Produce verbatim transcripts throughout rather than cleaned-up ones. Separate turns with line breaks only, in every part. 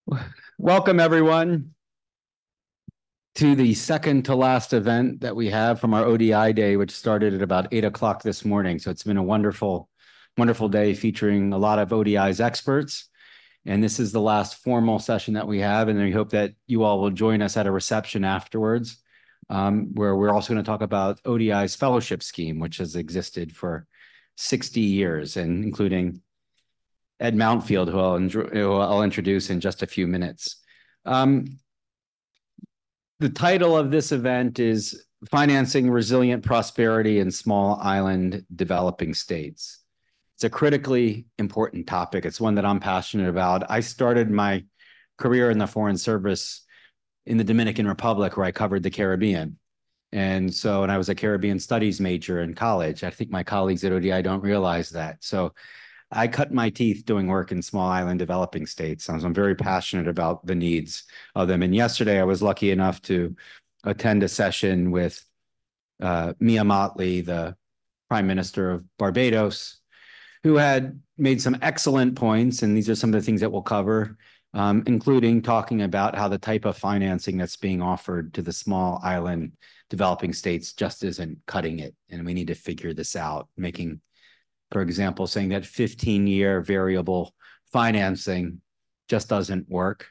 Welcome, everyone, to the second to last event that we have from our O D I day, which started at about eight o'clock this morning. So it's been a wonderful, wonderful day featuring a lot of O D I's experts. And this is the last formal session that we have. And we hope that you all will join us at a reception afterwards, um, where we're also going to talk about O D I's fellowship scheme, which has existed for sixty years, and including Ed Mountfield, who I'll, who I'll introduce in just a few minutes. Um, the title of this event is Financing Resilient Prosperity in Small Island Developing States. It's a critically important topic. It's one that I'm passionate about. I started my career in the Foreign Service in the Dominican Republic, where I covered the Caribbean. And so, and I was a Caribbean studies major in college. I think my colleagues at O D I don't realize that. So I cut my teeth doing work in small island developing states. So I'm very passionate about the needs of them. And yesterday I was lucky enough to attend a session with uh, Mia Mottley, the Prime Minister of Barbados, who had made some excellent points. And these are some of the things that we'll cover, um, including talking about how the type of financing that's being offered to the small island developing states just isn't cutting it. And we need to figure this out, making, for example, saying that fifteen-year variable financing just doesn't work.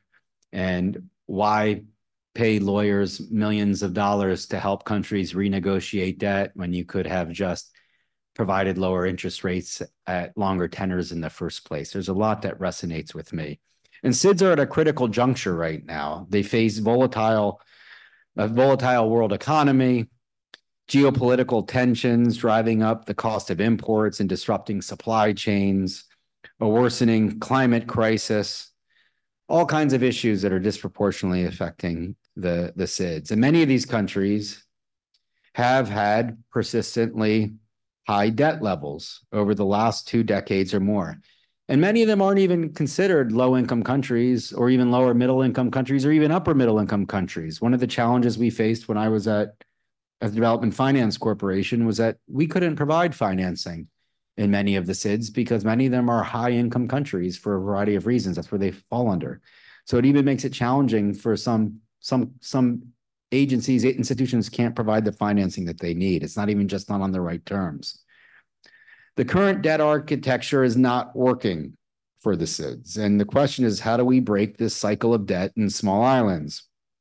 And why pay lawyers millions of dollars to help countries renegotiate debt when you could have just provided lower interest rates at longer tenors in the first place? There's a lot that resonates with me. And S I Ds are at a critical juncture right now. They face volatile, a volatile world economy, geopolitical tensions driving up the cost of imports and disrupting supply chains, a worsening climate crisis, all kinds of issues that are disproportionately affecting the, the S I Ds. And many of these countries have had persistently high debt levels over the last two decades or more. And many of them aren't even considered low-income countries or even lower middle-income countries or even upper middle-income countries. One of the challenges we faced when I was at as Development Finance Corporation was that we couldn't provide financing in many of the S I Ds because many of them are high income countries for a variety of reasons. That's where they fall under. So it even makes it challenging for some, some, some agencies, institutions can't provide the financing that they need. It's not even just not on the right terms. The current debt architecture is not working for the S I Ds. And the question is, how do we break this cycle of debt in small islands?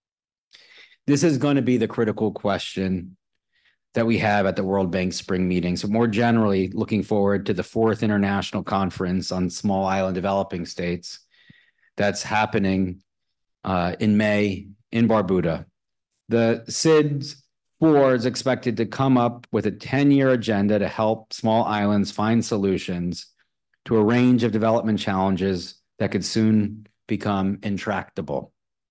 This is going to be the critical question that we have at the World Bank Spring Meeting. So more generally, looking forward to the fourth International Conference on Small Island Developing States that's happening uh, in May in Barbuda. The S I Ds four is expected to come up with a ten-year agenda to help small islands find solutions to a range of development challenges that could soon become intractable.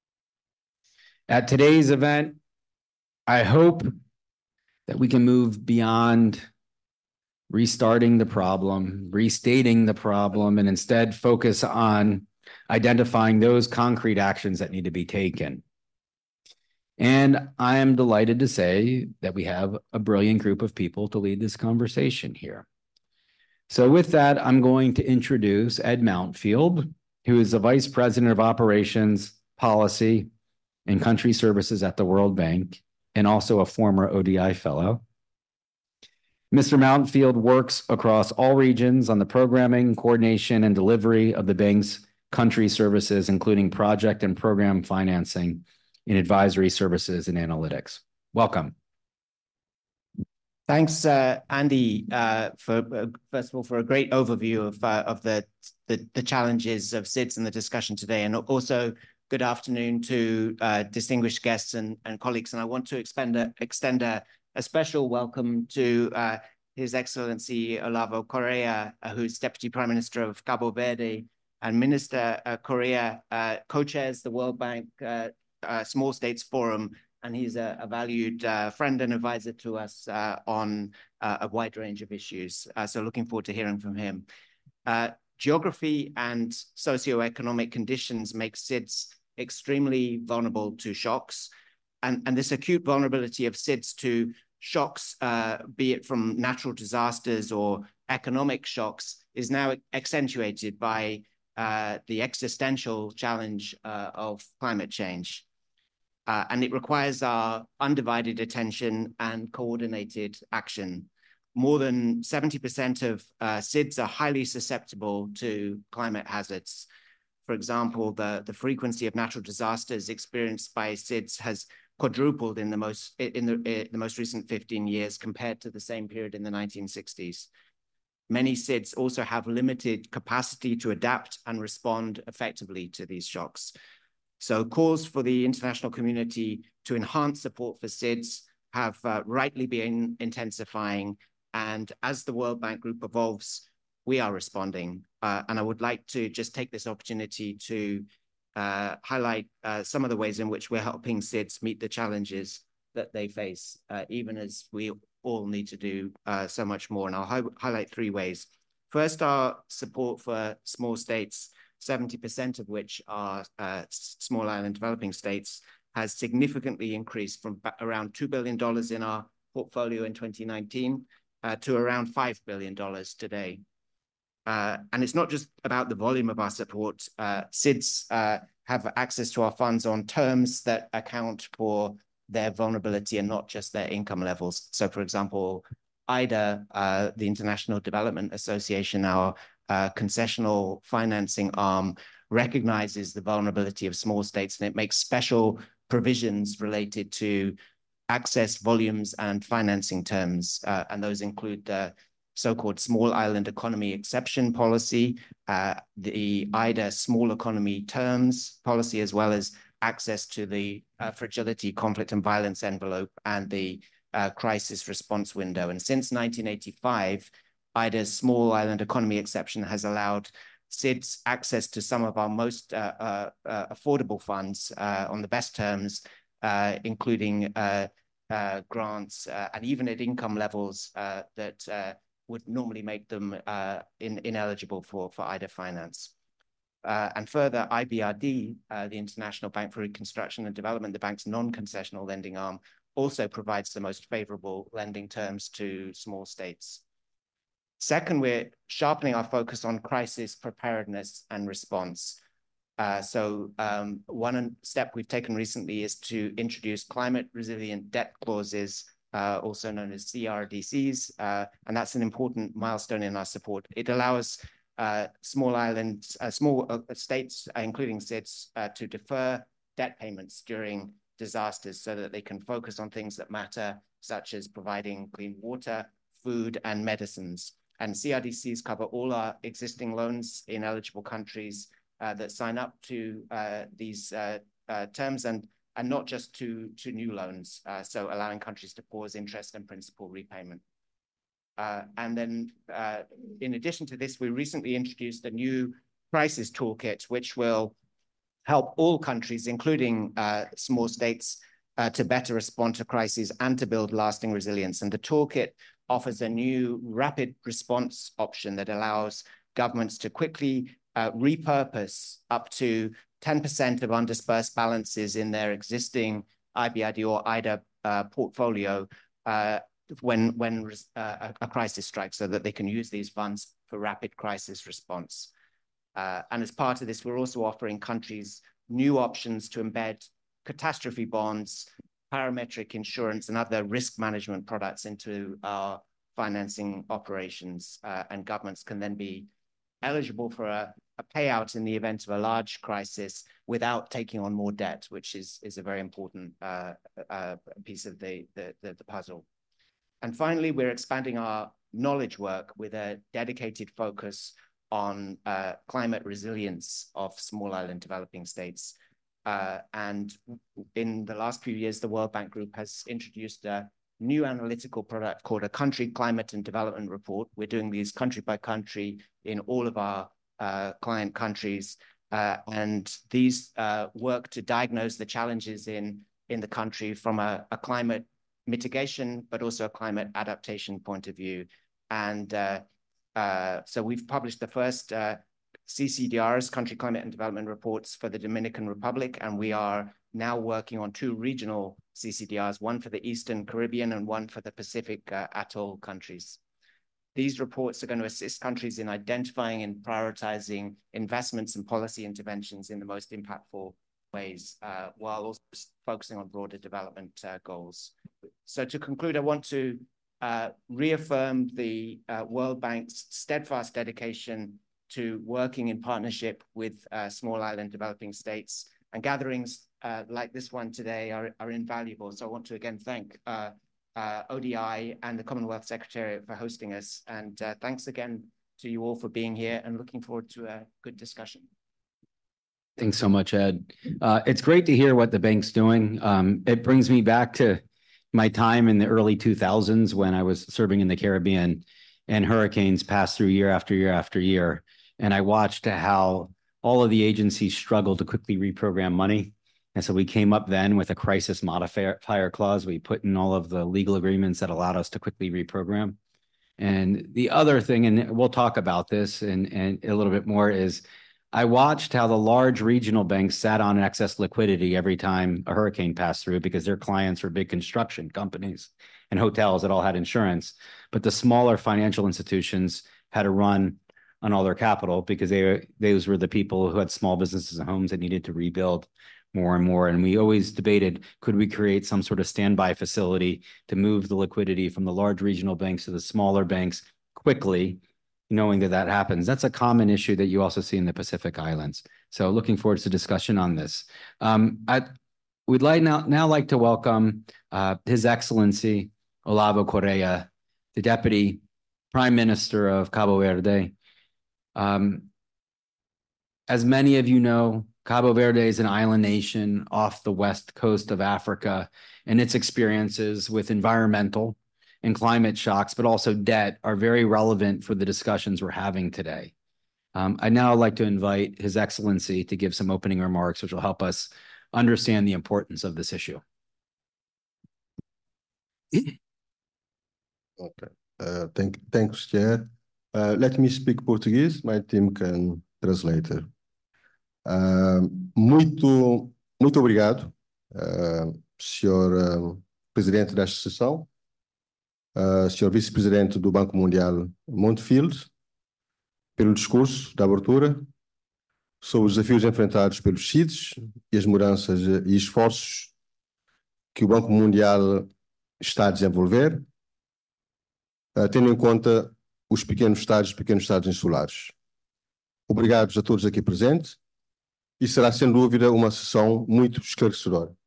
At today's event, I hope that we can move beyond restarting the problem, restating the problem, and instead focus on identifying those concrete actions that need to be taken. And I am delighted to say that we have a brilliant group of people to lead this conversation here. So with that, I'm going to introduce Ed Mountfield, who is the Vice President of Operations, Policy, and Country Services at the World Bank, and also a former O D I fellow. Mister Mountfield works across all regions on the programming, coordination, and delivery of the bank's country services, including project and program financing in advisory services and analytics. Welcome.
Thanks, uh, Andy, uh, for uh, first of all for a great overview of uh, of the, the the challenges of S I Ds in the discussion today, and also good afternoon to uh, distinguished guests and, and colleagues. And I want to expend a, extend a, a special welcome to uh, His Excellency Olavo Correa, uh, who's Deputy Prime Minister of Cabo Verde, and Minister uh, Correa uh, co-chairs the World Bank uh, uh, Small States Forum, and he's a, a valued uh, friend and advisor to us uh, on uh, a wide range of issues. Uh, so looking forward to hearing from him. Uh, Geography and socioeconomic conditions make S I Ds extremely vulnerable to shocks. And, and this acute vulnerability of S I Ds to shocks, uh, be it from natural disasters or economic shocks, is now accentuated by uh, the existential challenge uh, of climate change. Uh, and it requires our undivided attention and coordinated action. More than seventy percent of uh, S I Ds are highly susceptible to climate hazards. For example, the, the frequency of natural disasters experienced by S I Ds has quadrupled in the most in the, in the most recent fifteen years compared to the same period in the nineteen sixties. Many S I Ds also have limited capacity to adapt and respond effectively to these shocks. So calls for the international community to enhance support for S I Ds have uh, rightly been intensifying. And as the World Bank Group evolves, we are responding. Uh, and I would like to just take this opportunity to uh, highlight uh, some of the ways in which we're helping S I Ds meet the challenges that they face, uh, even as we all need to do uh, so much more. And I'll hi highlight three ways. First, our support for small states, seventy percent of which are uh, small island developing states, has significantly increased from around two billion dollars in our portfolio in twenty nineteen uh, to around five billion dollars today. Uh, and it's not just about the volume of our support. Uh, S I Ds uh, have access to our funds on terms that account for their vulnerability and not just their income levels. So, for example, I D A, uh, the International Development Association, our uh, concessional financing arm, recognizes the vulnerability of small states, and it makes special provisions related to access, volumes, and financing terms. Uh, and those include the so-called Small Island Economy Exception Policy, uh, the I D A Small Economy Terms Policy, as well as access to the uh, Fragility, Conflict, and Violence Envelope and the uh, Crisis Response Window. And since nineteen eighty-five, I D A's Small Island Economy Exception has allowed S I Ds access to some of our most uh, uh, uh, affordable funds uh, on the best terms, uh, including uh, uh, grants uh, and even at income levels uh, that uh, would normally make them uh, in, ineligible for, for I D A finance. Uh, and further, I B R D, uh, the International Bank for Reconstruction and Development, the bank's non-concessional lending arm, also provides the most favorable lending terms to small states. Second, we're sharpening our focus on crisis preparedness and response. Uh, so um, one step we've taken recently is to introduce climate resilient debt clauses, uh, also known as C R D Cs, uh, and that's an important milestone in our support. It allows uh, small islands, uh, small uh, states, uh, including S I Ds, uh, to defer debt payments during disasters so that they can focus on things that matter, such as providing clean water, food, and medicines. And C R D Cs cover all our existing loans in eligible countries uh, that sign up to uh, these uh, uh, terms, and, and not just to, to new loans, uh, so allowing countries to pause interest and principal repayment. Uh, and then uh, in addition to this, we recently introduced a new crisis toolkit, which will help all countries, including uh, small states, uh, to better respond to crises and to build lasting resilience. And the toolkit offers a new rapid response option that allows governments to quickly uh, repurpose up to ten percent of undispersed balances in their existing I B R D or I D A uh, portfolio uh, when, when uh, a crisis strikes, so that they can use these funds for rapid crisis response. Uh, and as part of this, we're also offering countries new options to embed catastrophe bonds, parametric insurance, and other risk management products into our financing operations. Uh, and governments can then be eligible for a, a payout in the event of a large crisis without taking on more debt, which is, is a very important uh, uh, piece of the, the, the, the puzzle. And finally, we're expanding our knowledge work with a dedicated focus on uh, climate resilience of small island developing states. Uh, and in the last few years, the World Bank Group has introduced a new analytical product called a Country Climate and Development Report. We're doing these country by country in all of our uh, client countries. Uh, and these uh, work to diagnose the challenges in, in the country from a, a climate mitigation, but also a climate adaptation point of view. And uh, uh, so we've published the first uh, C C D Rs, Country Climate and Development Reports, for the Dominican Republic, and we are now working on two regional C C D Rs, one for the Eastern Caribbean and one for the Pacific uh, atoll countries. these reports are going to assist countries in identifying and prioritizing investments and policy interventions in the most impactful ways, uh, while also focusing on broader development uh, goals. So to conclude, I want to uh, reaffirm the uh, World Bank's steadfast dedication to working in partnership with uh, small island developing states, and gatherings uh, like this one today are, are invaluable. So I want to again thank uh, uh, O D I and the Commonwealth Secretariat for hosting us. And uh, thanks again to you all for being here, and looking forward to a good discussion.
Thanks so much, Ed. Uh, it's great to hear what the bank's doing. Um, it brings me back to my time in the early two thousands when I was serving in the Caribbean, and hurricanes passed through year after year after year. And I watched how all of the agencies struggled to quickly reprogram money. And so we came up then with a crisis modifier clause. We put in all of the legal agreements that allowed us to quickly reprogram. And the other thing, and we'll talk about this and, and a little bit more, is I watched how the large regional banks sat on excess liquidity every time a hurricane passed through, because their clients were big construction companies and hotels that all had insurance. But the smaller financial institutions had to run on all their capital, because they those were the people who had small businesses and homes that needed to rebuild more and more. And we always debated, could we create some sort of standby facility to move the liquidity from the large regional banks to the smaller banks quickly, knowing that that happens. That's a common issue that you also see in the Pacific Islands. So looking forward to discussion on this. Um, I, we'd like now, now like to welcome uh, His Excellency Olavo Correa, the Deputy Prime Minister of Cabo Verde. Um, as many of you know, Cabo Verde is an island nation off the west coast of Africa, and its experiences with environmental and climate shocks, but also debt, are very relevant for the discussions we're having today. Um, I'd now like to invite His Excellency to give some opening remarks, which will help us understand the importance of this issue.
Okay. Uh, thank, thanks, Chair. Uh, let me speak Portuguese. My team can translate. Uh, muito, muito obrigado, uh, senhor uh, Presidente desta sessão, uh, senhor Vice-Presidente do Banco Mundial Montfield, pelo discurso da abertura sobre os desafios enfrentados pelos C I Ds e as mudanças e esforços que o Banco Mundial está a desenvolver, uh, tendo em conta os pequenos estados e pequenos estados insulares. Obrigados a todos aqui presentes, e será sem dúvida uma sessão muito esclarecedora.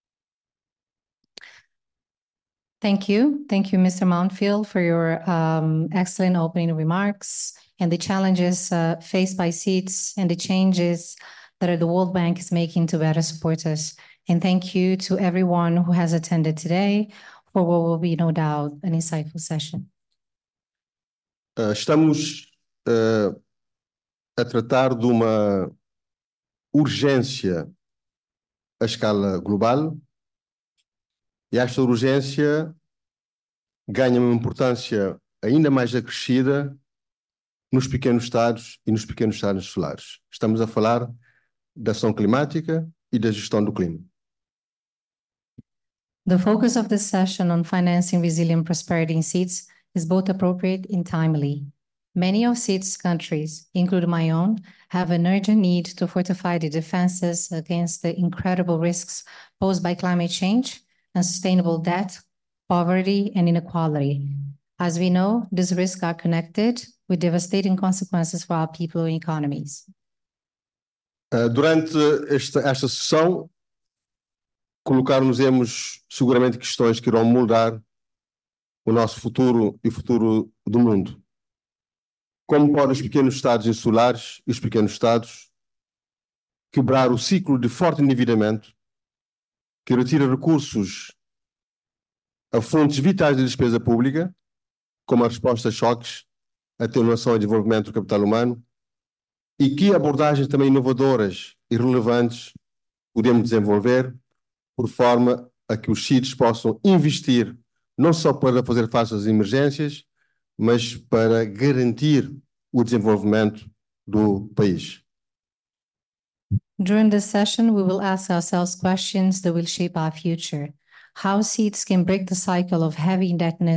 Thank you. Thank you, Mister Mountfield, for your um, excellent opening remarks and the challenges uh, faced by C I Ds and the changes that the World Bank is making to better support us. And thank you to everyone who has attended today for what will be, no doubt, an insightful session.
Uh, estamos uh, a tratar de uma urgência à escala global, e esta urgência ganha uma importância ainda mais acrescida nos pequenos estados e nos pequenos estados insulares. Estamos a falar da ação climática e da gestão do clima.
The focus of this session on financing resilient prosperity in C I Ds is both appropriate and timely. Many of C I D's countries, including my own, have an urgent need to fortify the defenses against the incredible risks posed by climate change, unsustainable debt, poverty, and inequality. As we know, these risks are connected with devastating consequences for our people and economies.
Uh, durante esta, esta sessão, colocar-nos-emos seguramente questões que irão moldar o nosso futuro e o futuro do mundo. Como podem os pequenos estados insulares e os pequenos estados quebrar o ciclo de forte endividamento que retira recursos a fontes vitais de despesa pública, como a resposta a choques, a atenuação e desenvolvimento do capital humano, e que abordagens também inovadoras e relevantes podemos desenvolver por forma a que os C I Ds possam investir não só para fazer face às emergências, mas para garantir o desenvolvimento do país.
During this session, we will ask ourselves questions that will shape our future. How C I Ds can break the cycle of heavy indebtedness,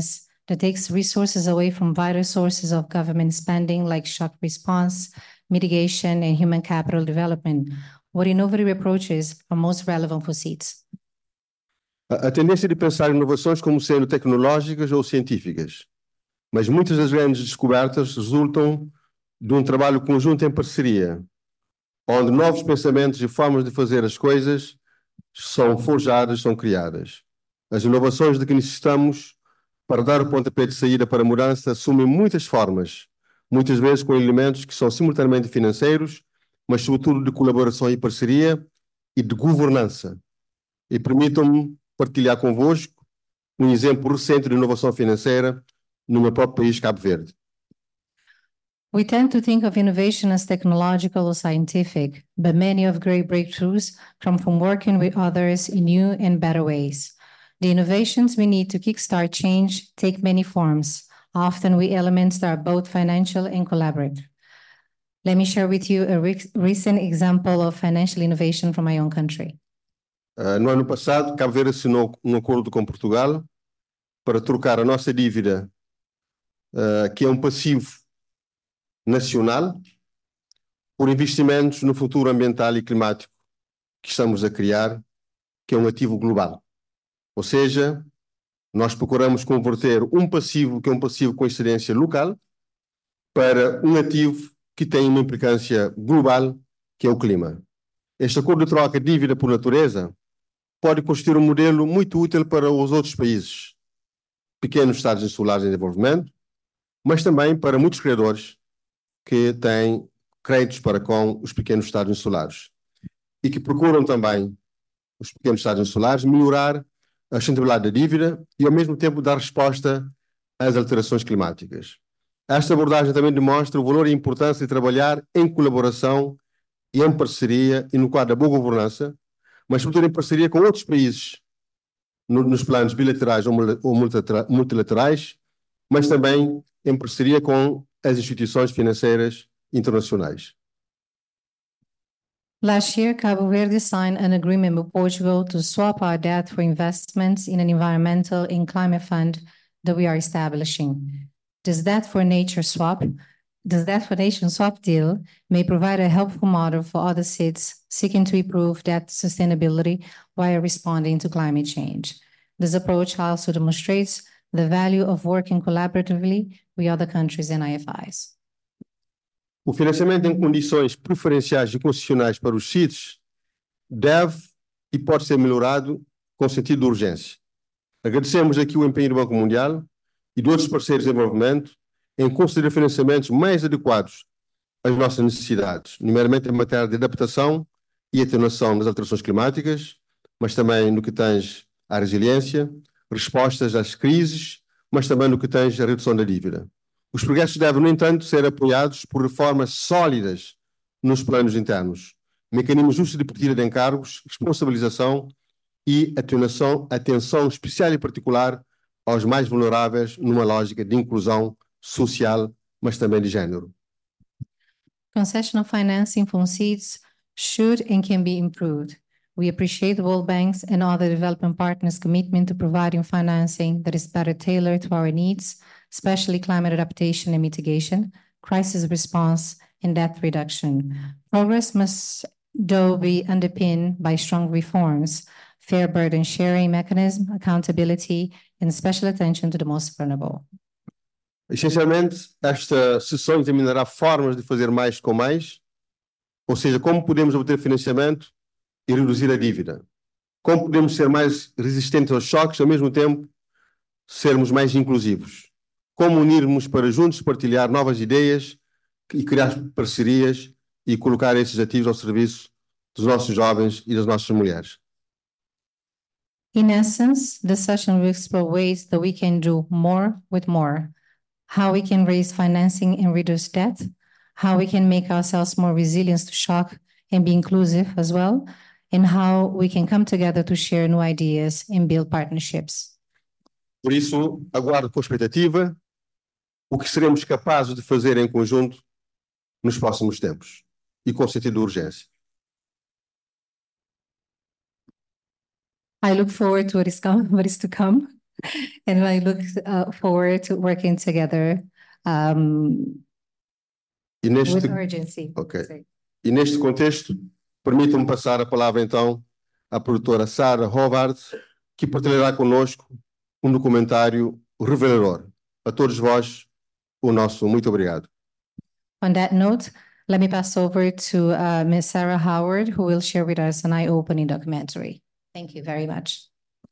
that takes resources away from vital sources of government spending like shock response, mitigation, and human capital development? What innovative approaches are most relevant for seeds?
A, a tendência de pensar em inovações como sendo tecnológicas ou científicas, mas muitas das grandes descobertas resultam de um trabalho conjunto em parceria, onde novos pensamentos e formas de fazer as coisas são forjadas, são criadas. As inovações de que necessitamos para dar o pontapé de saída para a mudança assumem muitas formas, muitas vezes com elementos que são simultaneamente financeiros, mas sobretudo de colaboração e parceria e de governança. E permitam-me partilhar convosco um exemplo recente de inovação financeira no meu próprio país, Cabo Verde.
We tend to think of innovation as technological or scientific, but many of great breakthroughs come from working with others in new and better ways. The innovations we need to kickstart change take many forms, often with elements that are both financial and collaborative. Let me share with you a re recent example of financial innovation from my own country.
Uh, no ano passado, Cabo Verde assinou um acordo com Portugal para trocar a nossa dívida, uh, que é um passivo nacional, por investimentos no futuro ambiental e climático que estamos a criar, que é um ativo global. Ou seja, nós procuramos converter um passivo, que é um passivo com incidência local, para um ativo que tem uma implicância global, que é o clima. Este acordo de troca de dívida por natureza pode constituir um modelo muito útil para os outros países, pequenos estados insulares em desenvolvimento, mas também para muitos credores que têm créditos para com os pequenos estados insulares e que procuram também, os pequenos estados insulares, melhorar a sustentabilidade da dívida e, ao mesmo tempo, dar resposta às alterações climáticas. Esta abordagem também demonstra o valor e a importância de trabalhar em colaboração e em parceria e no quadro da boa governança, mas sobretudo em parceria com outros países no, nos planos bilaterais ou multilaterais, mas também em parceria com as instituições financeiras internacionais.
Last year, Cabo Verde signed an agreement with Portugal to swap our debt for investments in an environmental and climate fund that we are establishing. This debt for nature swap, this debt for nation swap deal may provide a helpful model for other states seeking to improve debt sustainability while responding to climate change. This approach also demonstrates the value of working collaboratively with other countries and I F Is.
O financiamento em condições preferenciais e concessionais para os C I Ds deve e pode ser melhorado com sentido de urgência. Agradecemos aqui o empenho do Banco Mundial e de outros parceiros de desenvolvimento em conceder financiamentos mais adequados às nossas necessidades, nomeadamente em matéria de adaptação e atenuação das alterações climáticas, mas também no que tange à resiliência, respostas às crises, mas também no que tange à redução da dívida. Os progressos devem, no entanto, ser apoiados por reformas sólidas nos planos internos, mecanismos justos de partida de encargos, responsabilização e atenuação, atenção especial e particular aos mais vulneráveis numa lógica de inclusão social, mas também de género.
Concessional financing from seeds should and can be improved. We appreciate the World Bank's and other development partners' commitment to providing financing that is better tailored to our needs, especially climate adaptation and mitigation, crisis response, and debt reduction. Progress must, though, be underpinned by strong reforms, fair burden sharing mechanism, accountability, and special attention to the most vulnerable.
Essencialmente, esta sessão examinará formas de fazer mais com mais, ou seja, como podemos obter financiamento e reduzir a dívida. Como podemos ser mais resistentes aos choques, ao mesmo tempo sermos mais inclusivos. Como unirmos para juntos partilhar novas ideias e criar parcerias e colocar esses ativos ao serviço dos nossos jovens e das nossas mulheres.
In essence, the session will explore ways that we can do more with more, how we can raise financing and reduce debt, how we can make ourselves more resilient to shock and be inclusive as well, and how we can come together to share new ideas and build partnerships.
Por isso, aguardo com expectativa o que seremos capazes de fazer em conjunto nos próximos tempos e com sentido de urgência.
I look forward to what is, come, what is to come. And I look uh, forward to working together um,
E neste,
with urgency.
Ok.
Sorry.
e neste contexto, permitam-me passar a palavra então à produtora Sarah Howard, que partilhará connosco um documentário revelador. A todos vós, o nosso muito obrigado.
On that note, let me pass over to uh, Miz Sarah Howard, who will share with us an eye-opening documentary. Thank you very much.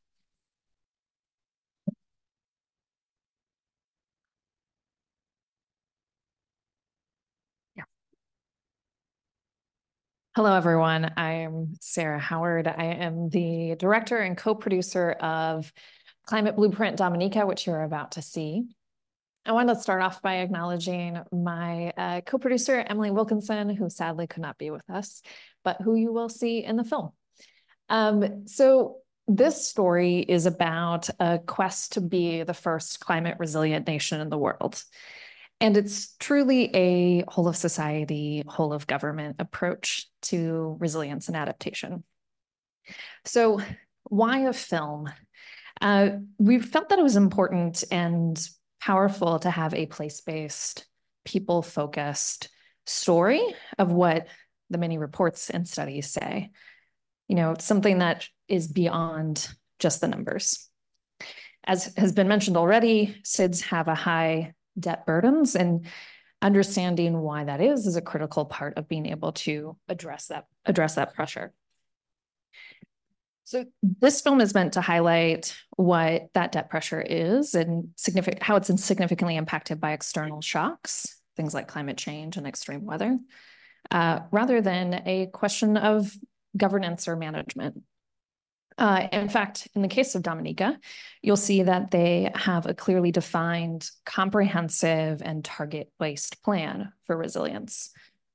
Hello, everyone. I'm Sarah Howard. I am the director and co-producer of Climate Blueprint Dominica, which you're about to see. I wanted to start off by acknowledging my uh, co-producer, Emily Wilkinson, who sadly could not be with us, but who you will see in the film. Um, so this story is about a quest to be the first climate resilient nation in the world. And it's truly a whole of society, whole of government approach to resilience and adaptation. So why a film? Uh, we felt that it was important and powerful to have a place-based, people-focused story of what the many reports and studies say. You know, something that is beyond just the numbers. As has been mentioned already, C I Ds have a high debt burdens, and understanding why that is is a critical part of being able to address that address that pressure. So this film is meant to highlight what that debt pressure is and significant how it's significantly impacted by external shocks, things like climate change and extreme weather, uh, rather than a question of governance or management. Uh, in fact, in the case of Dominica, you'll see that they have a clearly defined, comprehensive, and target-based plan for resilience.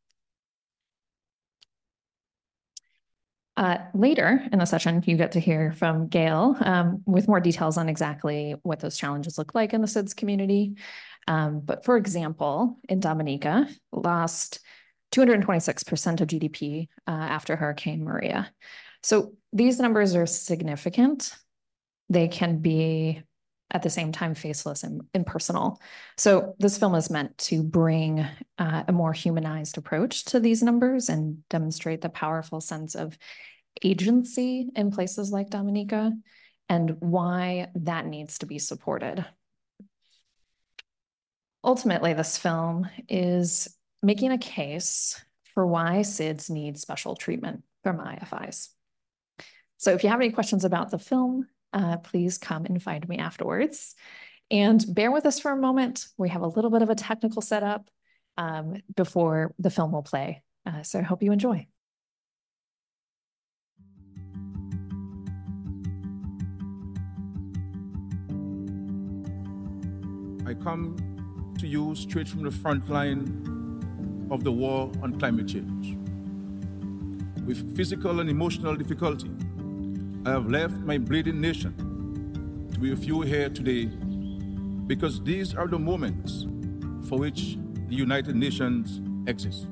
Uh, later in the session, you get to hear from Gail um, with more details on exactly what those challenges look like in the C I D S community. Um, but for example, in Dominica, lost two hundred twenty-six percent of G D P uh, after Hurricane Maria. So these numbers are significant. They can be at the same time faceless and impersonal. So this film is meant to bring uh, a more humanized approach to these numbers and demonstrate the powerful sense of agency in places like Dominica and why that needs to be supported. Ultimately, this film is making a case for why C I D S need special treatment from I F Is. So if you have any questions about the film, uh, please come and find me afterwards. And bear with us for a moment. We have a little bit of a technical setup um, before the film will play. Uh, so I hope you enjoy.
I come to you straight from the front line of the war on climate change. With physical and emotional difficulty, I have left my bleeding nation to be with you here today because these are the moments for which the United Nations exists.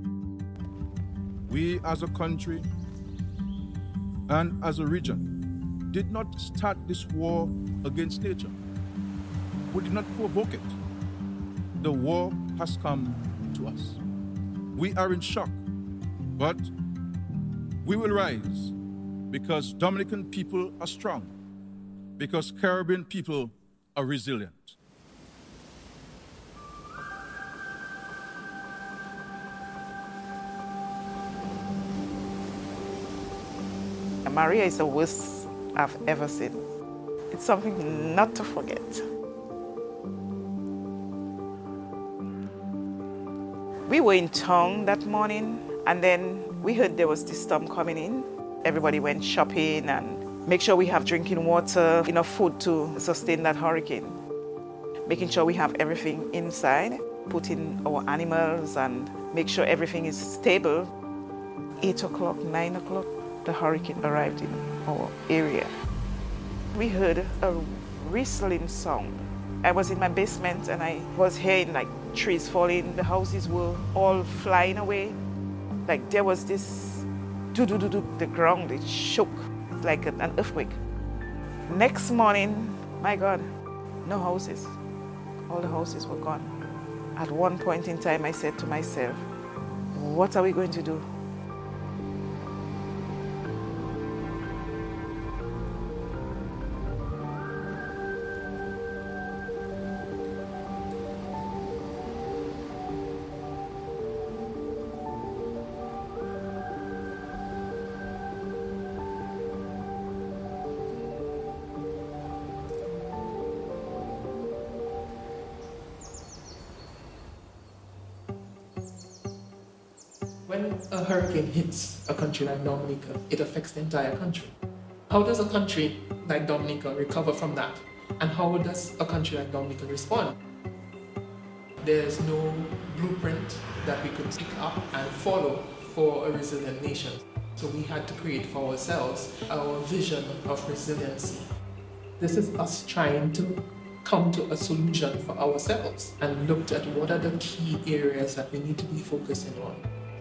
We as a country and as a region did not start this war against nature. We did not provoke it. The war has come to us. We are in shock, but we will rise because Dominican people are strong, because Caribbean people are resilient.
Maria is the worst I've ever seen. It's something not to forget. We were in town that morning, and then we heard there was this storm coming in. Everybody went shopping and make sure we have drinking water, enough food to sustain that hurricane. Making sure we have everything inside, putting our animals and make sure everything is stable. Eight o'clock, nine o'clock, the hurricane arrived in our area. We heard a whistling sound. I was in my basement and I was hearing like trees falling, the houses were all flying away. Like there was this do-do-do-do, the ground, it shook like an earthquake. Next morning, My God, no houses. All the houses were gone. At one point in time, I said to myself, what are we going to do?
When a hurricane hits a country like Dominica, it affects the entire country. How does a country like Dominica recover from that? And how does a country like Dominica respond? There's no blueprint that we could pick up and follow for a resilient nation. So we had to create for ourselves our vision of resiliency. This is us trying to come to a solution for ourselves and looked at what are the key areas that we need to be focusing on.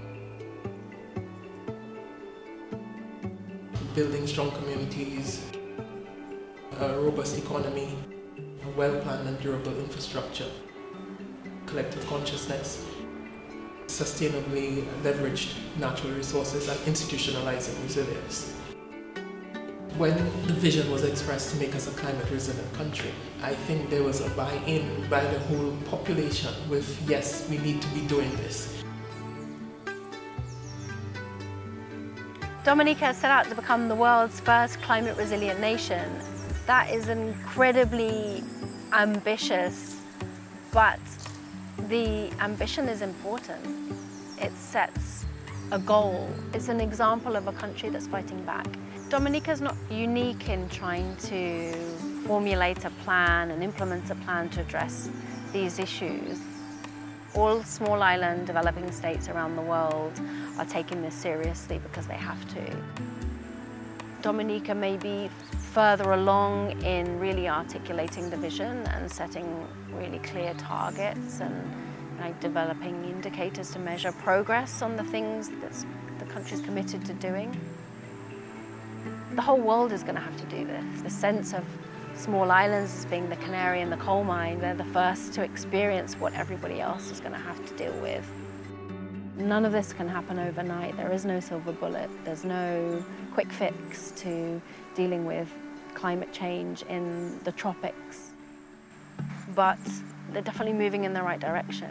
Building strong communities, a robust economy, a well-planned and durable infrastructure, collective consciousness, sustainably leveraged natural resources, and institutionalizing resilience. When the vision was expressed to make us a climate resilient country, I think there was a buy-in by the whole population with, yes, we need to be doing this.
Dominica has set out to become the world's first climate resilient nation. That is incredibly ambitious, but the ambition is important. It sets a goal. It's an example of a country that's fighting back. Dominica is not unique in trying to formulate a plan and implement a plan to address these issues. All small island developing states around the world are taking this seriously because they have to. Dominica may be further along in really articulating the vision and setting really clear targets and like, developing indicators to measure progress on the things that the country's committed to doing. The whole world is going to have to do this. The sense of small islands as being the canary in the coal mine, they're the first to experience what everybody else is going to have to deal with. None of this can happen overnight. There is no silver bullet. There's no quick fix to dealing with climate change in the tropics. But they're definitely moving in the right direction.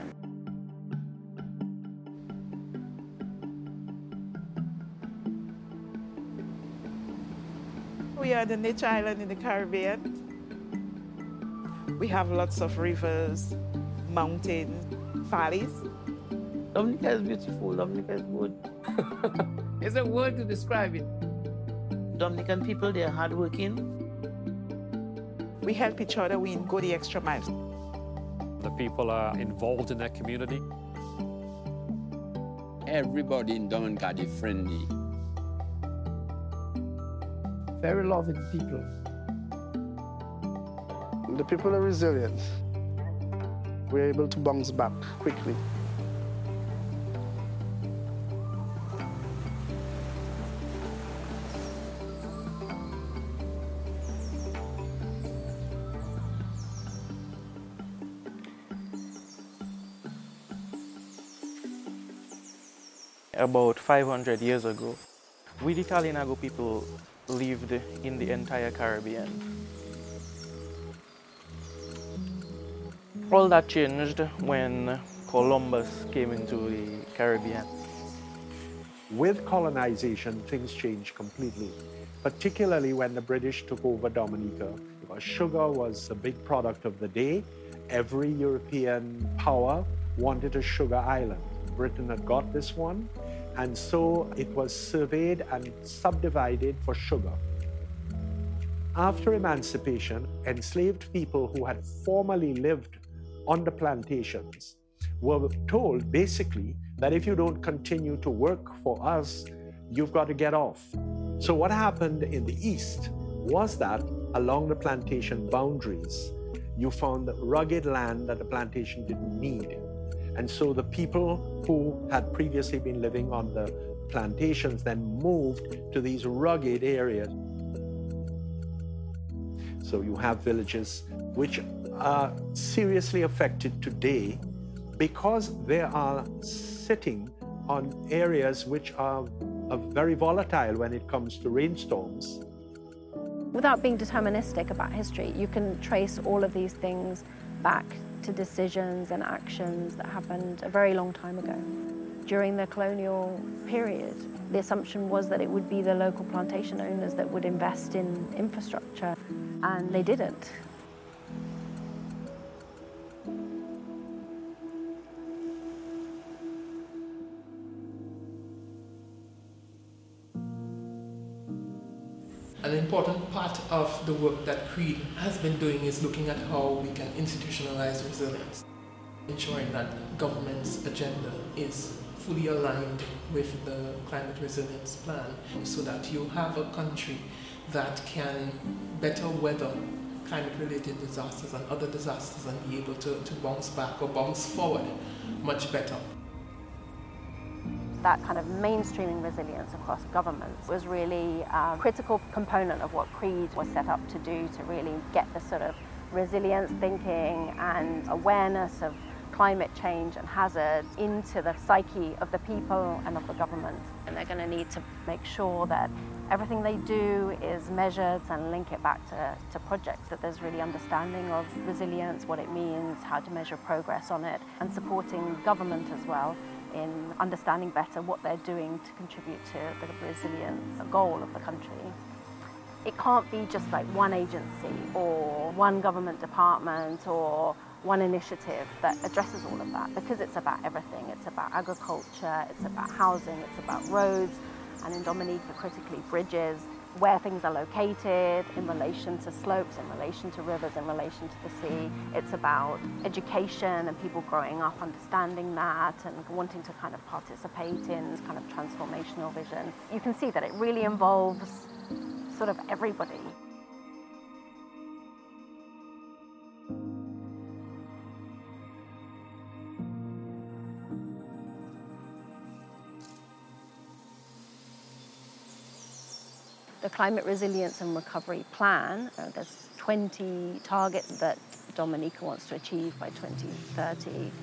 We are the nature island in the Caribbean. We have lots of rivers, mountains, valleys.
Dominica is beautiful, Dominica is good. There's a word to describe it. Dominican people, they're hardworking.
We help each other, we go the extra miles.
The people are involved in their community.
Everybody in Dominica is friendly.
Very loving people.
The people are resilient. We're able to bounce back quickly.
About five hundred years ago, we the Kalinago people lived in the entire Caribbean. All that changed when Columbus came into the Caribbean.
With colonization, things changed completely, particularly when the British took over Dominica. Because sugar was a big product of the day. Every European power wanted a sugar island. Britain had got this one, and so it was surveyed and subdivided for sugar. After emancipation, enslaved people who had formerly lived on the plantations were told basically that if you don't continue to work for us, you've got to get off. So what happened in the East was that along the plantation boundaries, you found rugged land that the plantation didn't need. And so the people who had previously been living on the plantations then moved to these rugged areas. So you have villages which are seriously affected today because they are sitting on areas which are, are very volatile when it comes to rainstorms.
Without being deterministic about history, you can trace all of these things back to decisions and actions that happened a very long time ago. During the colonial period, the assumption was that it would be the local plantation owners that would invest in infrastructure, and they didn't.
An important part of the work that CREED has been doing is looking at how we can institutionalize resilience, ensuring that government's agenda is fully aligned with the climate resilience plan so that you have a country that can better weather climate-related disasters and other disasters and be able to, to bounce back or bounce forward much better.
That kind of mainstreaming resilience across governments was really a critical component of what CREED was set up to do, to really get the sort of resilience thinking and awareness of climate change and hazards into the psyche of the people and of the government. And they're going to need to make sure that everything they do is measured and link it back to, to projects, that there's really understanding of resilience, what it means, how to measure progress on it, and supporting government as well in understanding better what they're doing to contribute to the resilience goal of the country. It can't be just like one agency or one government department or one initiative that addresses all of that, because it's about everything. It's about agriculture, it's about housing, it's about roads, and in Dominica, critically, bridges, where things are located in relation to slopes, in relation to rivers, in relation to the sea. It's about education and people growing up understanding that and wanting to kind of participate in kind of transformational vision. You can see that it really involves sort of everybody. The Climate Resilience and Recovery Plan, uh, there's twenty targets that Dominica wants to achieve by twenty thirty.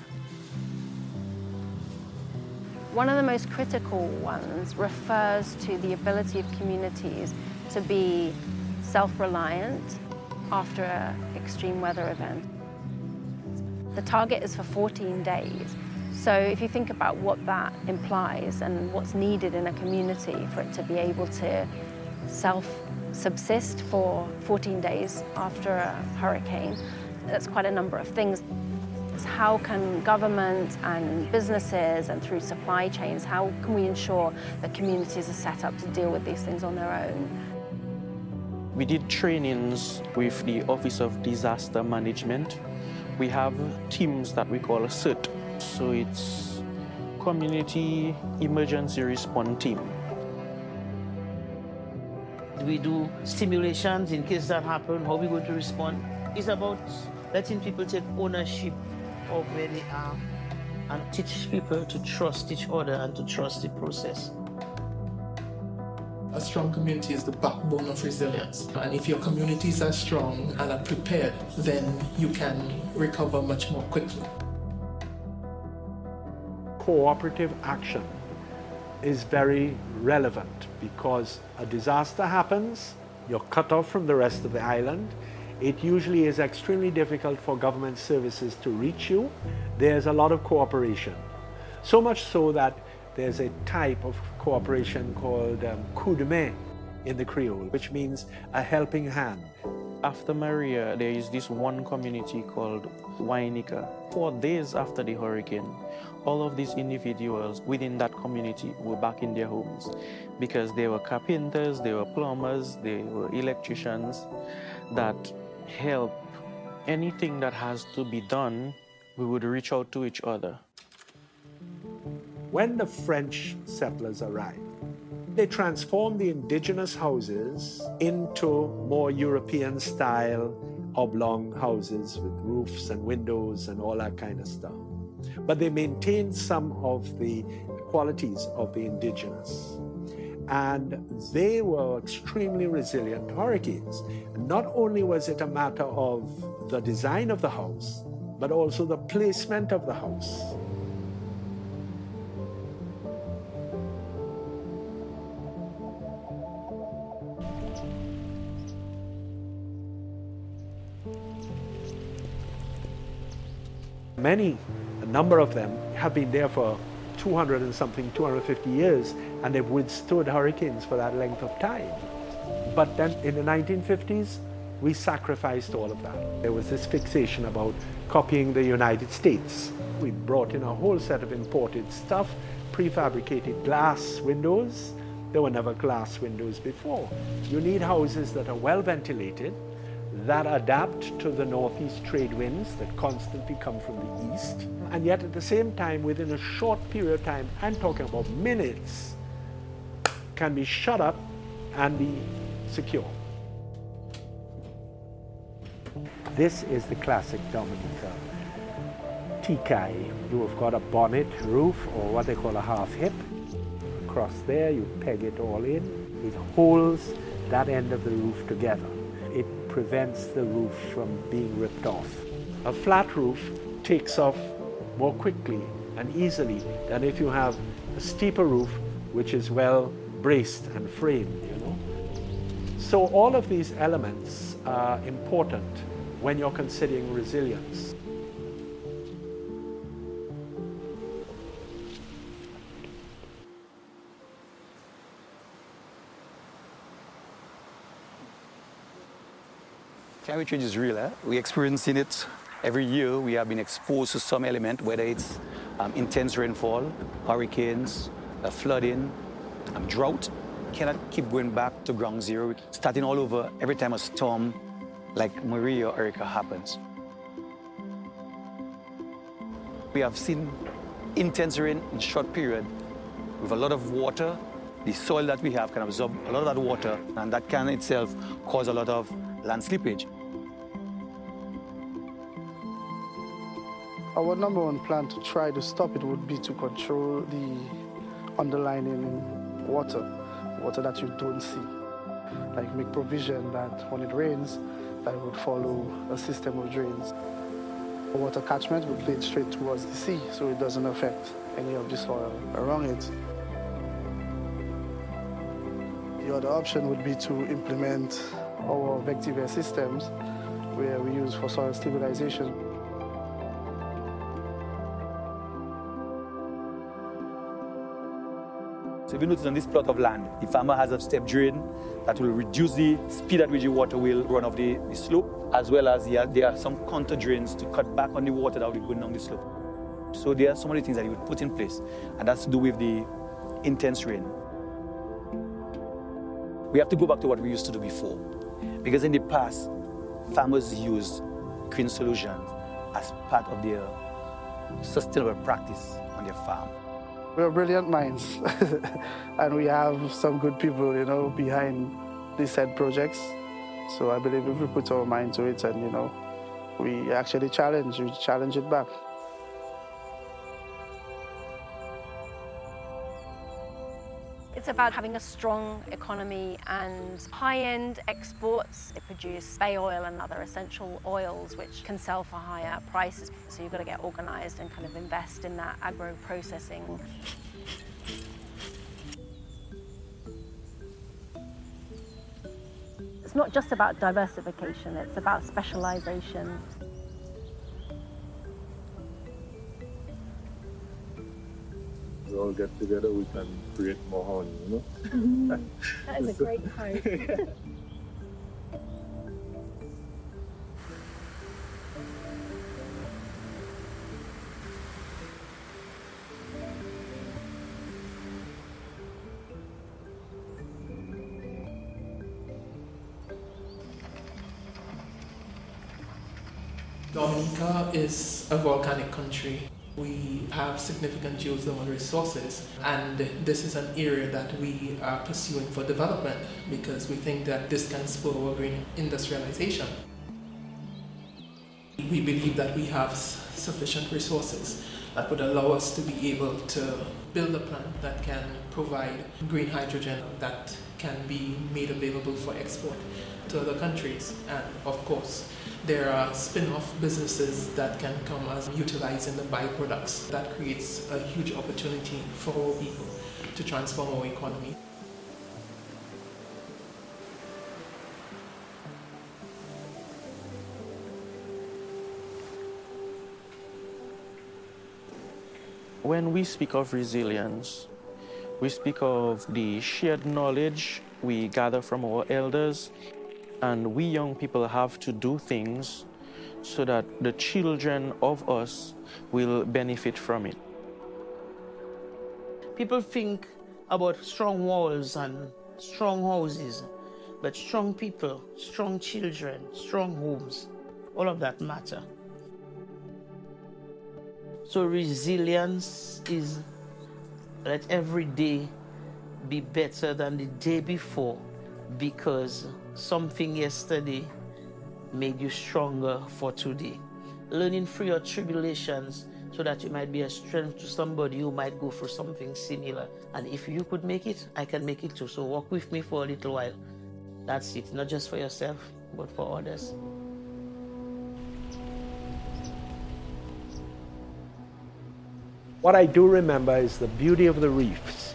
One of the most critical ones refers to the ability of communities to be self-reliant after an extreme weather event. The target is for fourteen days. So if you think about what that implies and what's needed in a community for it to be able to self-subsist for fourteen days after a hurricane, that's quite a number of things. It's how can government and businesses and through supply chains, how can we ensure that communities are set up to deal with these things on their own?
We did trainings with the Office of Disaster Management. We have teams that we call C E R T, so it's Community Emergency Response Team.
We do simulations in case that happens, how we're going to respond. It's about letting people take ownership of where they are and teach people to trust each other and to trust the process.
A strong community is the backbone of resilience. And if your communities are strong and are prepared, then you can recover much more quickly.
Cooperative action is very relevant because a disaster happens, you're cut off from the rest of the island. It usually is extremely difficult for government services to reach you. There's a lot of cooperation. So much so that there's a type of cooperation called um, coup de main in the Creole, which means a helping hand.
After Maria, there is this one community called Wainika. Four days after the hurricane, all of these individuals within that community were back in their homes because they were carpenters, they were plumbers, they were electricians that help. Anything that has to be done, we would reach out to each other.
When the French settlers arrived, they transformed the indigenous houses into more European-style oblong houses with roofs and windows and all that kind of stuff. But they maintained some of the qualities of the indigenous. and they were extremely resilient to hurricanes. Not only was it a matter of the design of the house, but also the placement of the house. Many, a number of them, have been there for two hundred and something, two hundred fifty years, and they've withstood hurricanes for that length of time. But then in the nineteen fifties, we sacrificed all of that. There was this fixation about copying the United States. We brought in a whole set of imported stuff, prefabricated glass windows. There were never glass windows before. You need houses that are well ventilated, that adapt to the northeast trade winds that constantly come from the east. And yet at the same time, within a short period of time, I'm talking about minutes, can be shut up and be secure. This is the classic Dominica Tikai. You have got a bonnet roof, or what they call a half hip. Across there, you peg it all in. It holds that end of the roof together. It prevents the roof from being ripped off. A flat roof takes off more quickly and easily than if you have a steeper roof which is well braced and framed, you know. So all of these elements are important when you're considering resilience.
Climate change is real. Eh? We're experiencing it every year. We have been exposed to some element, whether it's um, intense rainfall, hurricanes, uh, flooding, um, drought. Cannot keep going back to ground zero, starting all over every time a storm like Maria or Erica happens. We have seen intense rain in short period with a lot of water. The soil that we have can absorb a lot of that water, and that can itself cause a lot of land slippage.
Our number one plan to try to stop it would be to control the underlying water, water that you don't see. Like make provision that when it rains, that it would follow a system of drains. The water catchment would lead straight towards the sea, so it doesn't affect any of the soil around it. The other option would be to implement our Vectivare systems, where we use for soil stabilization.
So if you notice on this plot of land, the farmer has a step drain that will reduce the speed at which the water will run off the, the slope, as well as there are, there are some contour drains to cut back on the water that will be going down the slope. So there are so many things that he would put in place, and that's to do with the intense rain. We have to go back to what we used to do before, because in the past, farmers used green solutions as part of their sustainable practice on their farm.
We're brilliant minds, and we have some good people, you know, behind these said projects. So I believe if we put our mind to it and, you know, we actually challenge, we challenge it back.
It's about having a strong economy and high-end exports. They produce bay oil and other essential oils which can sell for higher prices. So you've got to get organised and kind of invest in that agro-processing. It's not just about diversification, it's about specialisation.
We all get together, we can create more honey, you know?
That is a great quote.
Dominica is a volcanic country. We have significant geothermal resources, and this is an area that we are pursuing for development because we think that this can spur our green industrialization. We believe that we have sufficient resources that would allow us to be able to build a plant that can provide green hydrogen that can be made available for export to other countries. And of course, there are spin-off businesses that can come as utilizing the byproducts. That creates a huge opportunity for our people to transform our economy.
When we speak of resilience, we speak of the shared knowledge we gather from our elders, and we young people have to do things so that the children of us will benefit from it.
People think about strong walls and strong houses, but strong people, strong children, strong homes, all of that matter. So resilience is let every day be better than the day before, because something yesterday made you stronger for today. Learning through your tribulations so that you might be a strength to somebody who might go through something similar. And if you could make it, I can make it too. So walk with me for a little while. That's it, not just for yourself, but for others.
What I do remember is the beauty of the reefs.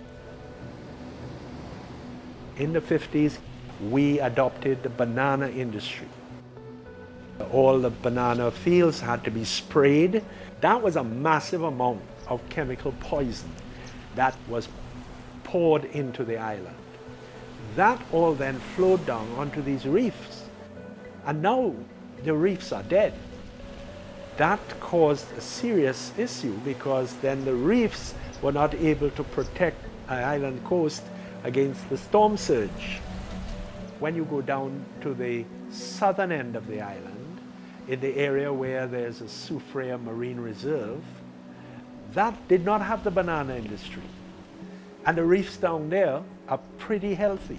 In the fifties, we adopted the banana industry. All the banana fields had to be sprayed. That was a massive amount of chemical poison that was poured into the island. That all then flowed down onto these reefs. And now the reefs are dead. That caused a serious issue because then the reefs were not able to protect an island coast against the storm surge. When you go down to the southern end of the island, in the area where there's a Soufriere Marine Reserve, that did not have the banana industry. And the reefs down there are pretty healthy.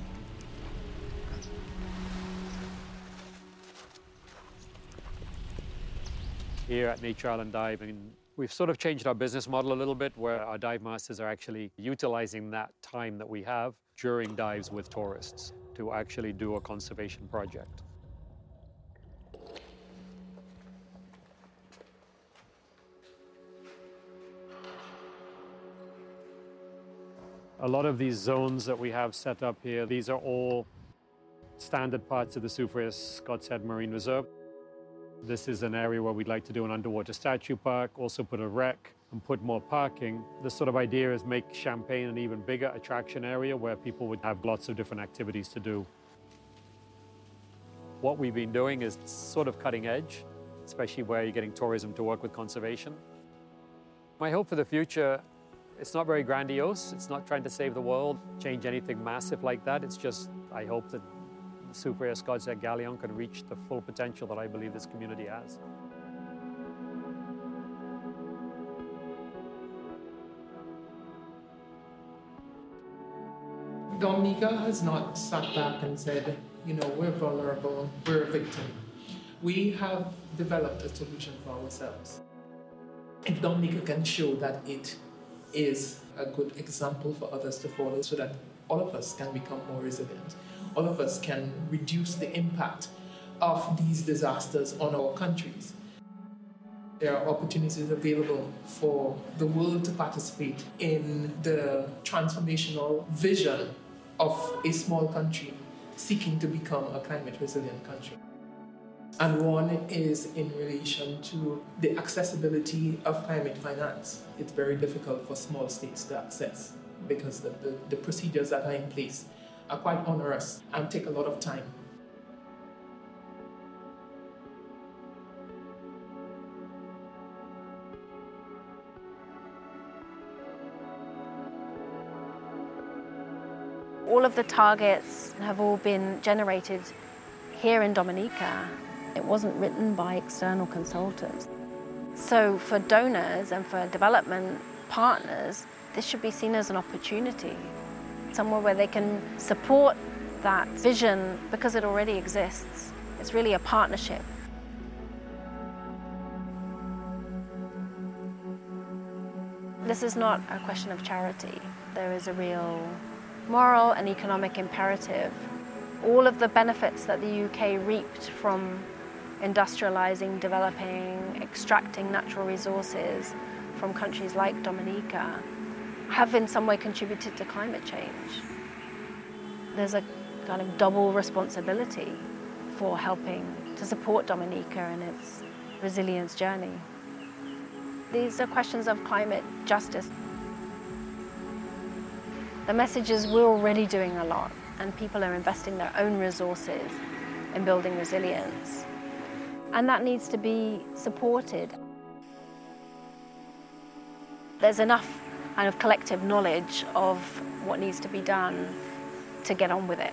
Here at Nature Island Diving, we've sort of changed our business model a little bit, where our dive masters are actually utilizing that time that we have during dives with tourists to actually do a conservation project. A lot of these zones that we have set up here, these are all standard parts of the Soufriere Scots Head Marine Reserve. This is an area where we'd like to do an underwater statue park, also put a wreck and put more parking. The sort of idea is make Champagne an even bigger attraction area where people would have lots of different activities to do. What we've been doing is sort of cutting edge, especially where you're getting tourism to work with conservation. My hope for the future, it's not very grandiose. It's not trying to save the world, change anything massive like that. It's just, I hope that Soufriere Scots Head Galleon can reach the full potential that I believe this community has.
Dominica has not sat back and said, you know, we're vulnerable, we're a victim. We have developed a solution for ourselves. If Dominica can show that it is a good example for others to follow, so that all of us can become more resilient, all of us can reduce the impact of these disasters on our countries. There are opportunities available for the world to participate in the transformational vision of a small country seeking to become a climate resilient country. And one is in relation to the accessibility of climate finance. It's very difficult for small states to access because the, the, the procedures that are in place are quite onerous and take a lot of time.
All of the targets have all been generated here in Dominica. It wasn't written by external consultants. So for donors and for development partners, this should be seen as an opportunity, somewhere where they can support that vision because it already exists. It's really a partnership. This is not a question of charity. There is a real moral and economic imperative. All of the benefits that the U K reaped from industrializing, developing, extracting natural resources from countries like Dominica have in some way contributed to climate change. There's a kind of double responsibility for helping to support Dominica in its resilience journey. These are questions of climate justice. The message is we're already doing a lot, and people are investing their own resources in building resilience. And that needs to be supported. There's enough kind of collective knowledge of what needs to be done to get on with it.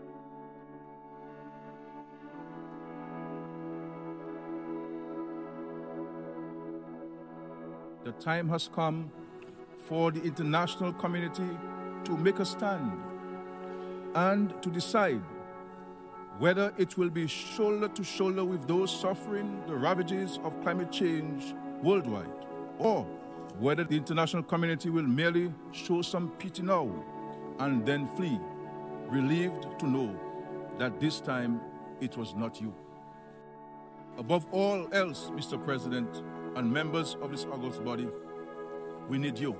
The time has come for the international community to make a stand and to decide whether it will be shoulder to shoulder with those suffering the ravages of climate change worldwide, or whether the international community will merely show some pity now and then flee, relieved to know that this time it was not you. Above all else, Mister President and members of this august body, we need you.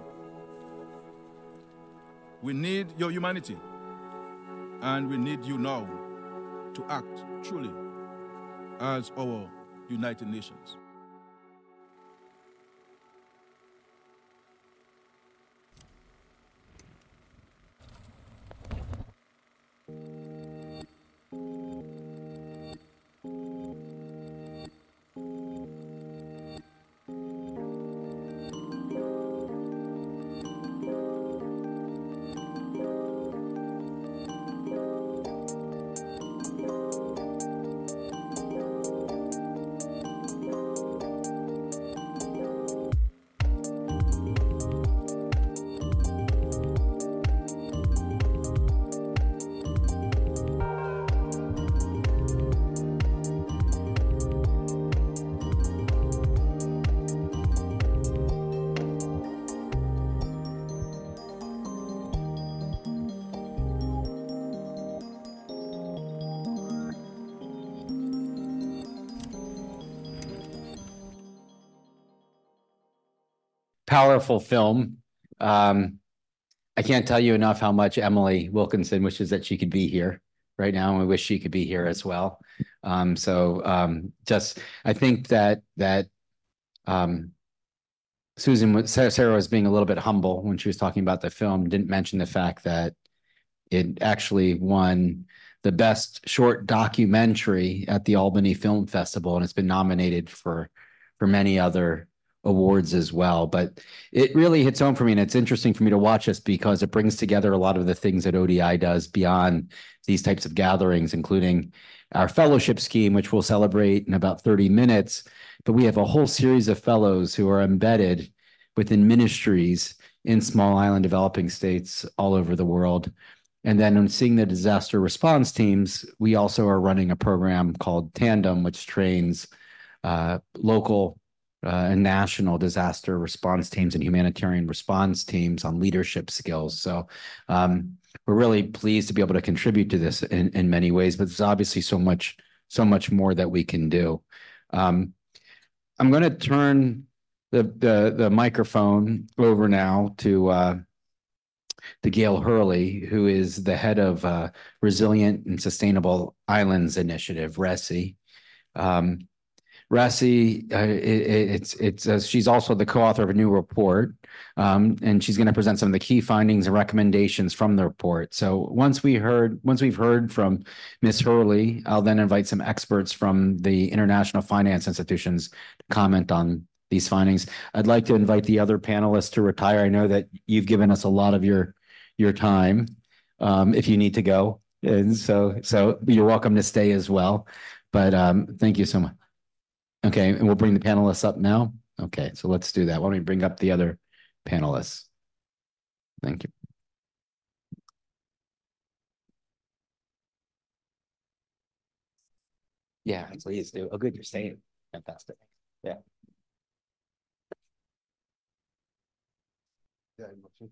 We need your humanity, and we need you now to act truly as our United Nations.
Powerful film. Um, I can't tell you enough how much Emily Wilkinson wishes that she could be here right now, and we wish she could be here as well. Um, so um, just, I think that that um, Susan, Sarah was being a little bit humble when she was talking about the film, didn't mention the fact that it actually won the best short documentary at the Albany Film Festival, and it's been nominated for for many other awards as well. But it really hits home for me, and it's interesting for me to watch this because it brings together a lot of the things that O D I does beyond these types of gatherings, including our fellowship scheme, which we'll celebrate in about thirty minutes. But we have a whole series of fellows who are embedded within ministries in small island developing states all over the world. And then in seeing the disaster response teams, we also are running a program called Tandem, which trains uh, local Uh, and national disaster response teams and humanitarian response teams on leadership skills. So um, we're really pleased to be able to contribute to this in, in many ways, but there's obviously so much, so much more that we can do. Um, I'm going to turn the, the, the microphone over now to, uh, to Gail Hurley, who is the head of uh, Resilient and Sustainable Islands Initiative, R E S I. Um, R E S I, uh, it, it's it's uh, she's also the co-author of a new report, um, and she's going to present some of the key findings and recommendations from the report. So once we heard, once we've heard from Miz Hurley, I'll then invite some experts from the international finance institutions to comment on these findings. I'd like to invite the other panelists to retire. I know that you've given us a lot of your your time, um, if you need to go, and so so you're welcome to stay as well. But um, thank you so much. Okay, and we'll bring the panelists up now. Okay, so let's do that. Why don't we bring up the other panelists? Thank you. Yeah, please do. Oh, good, you're staying. Fantastic. Yeah.
Yeah.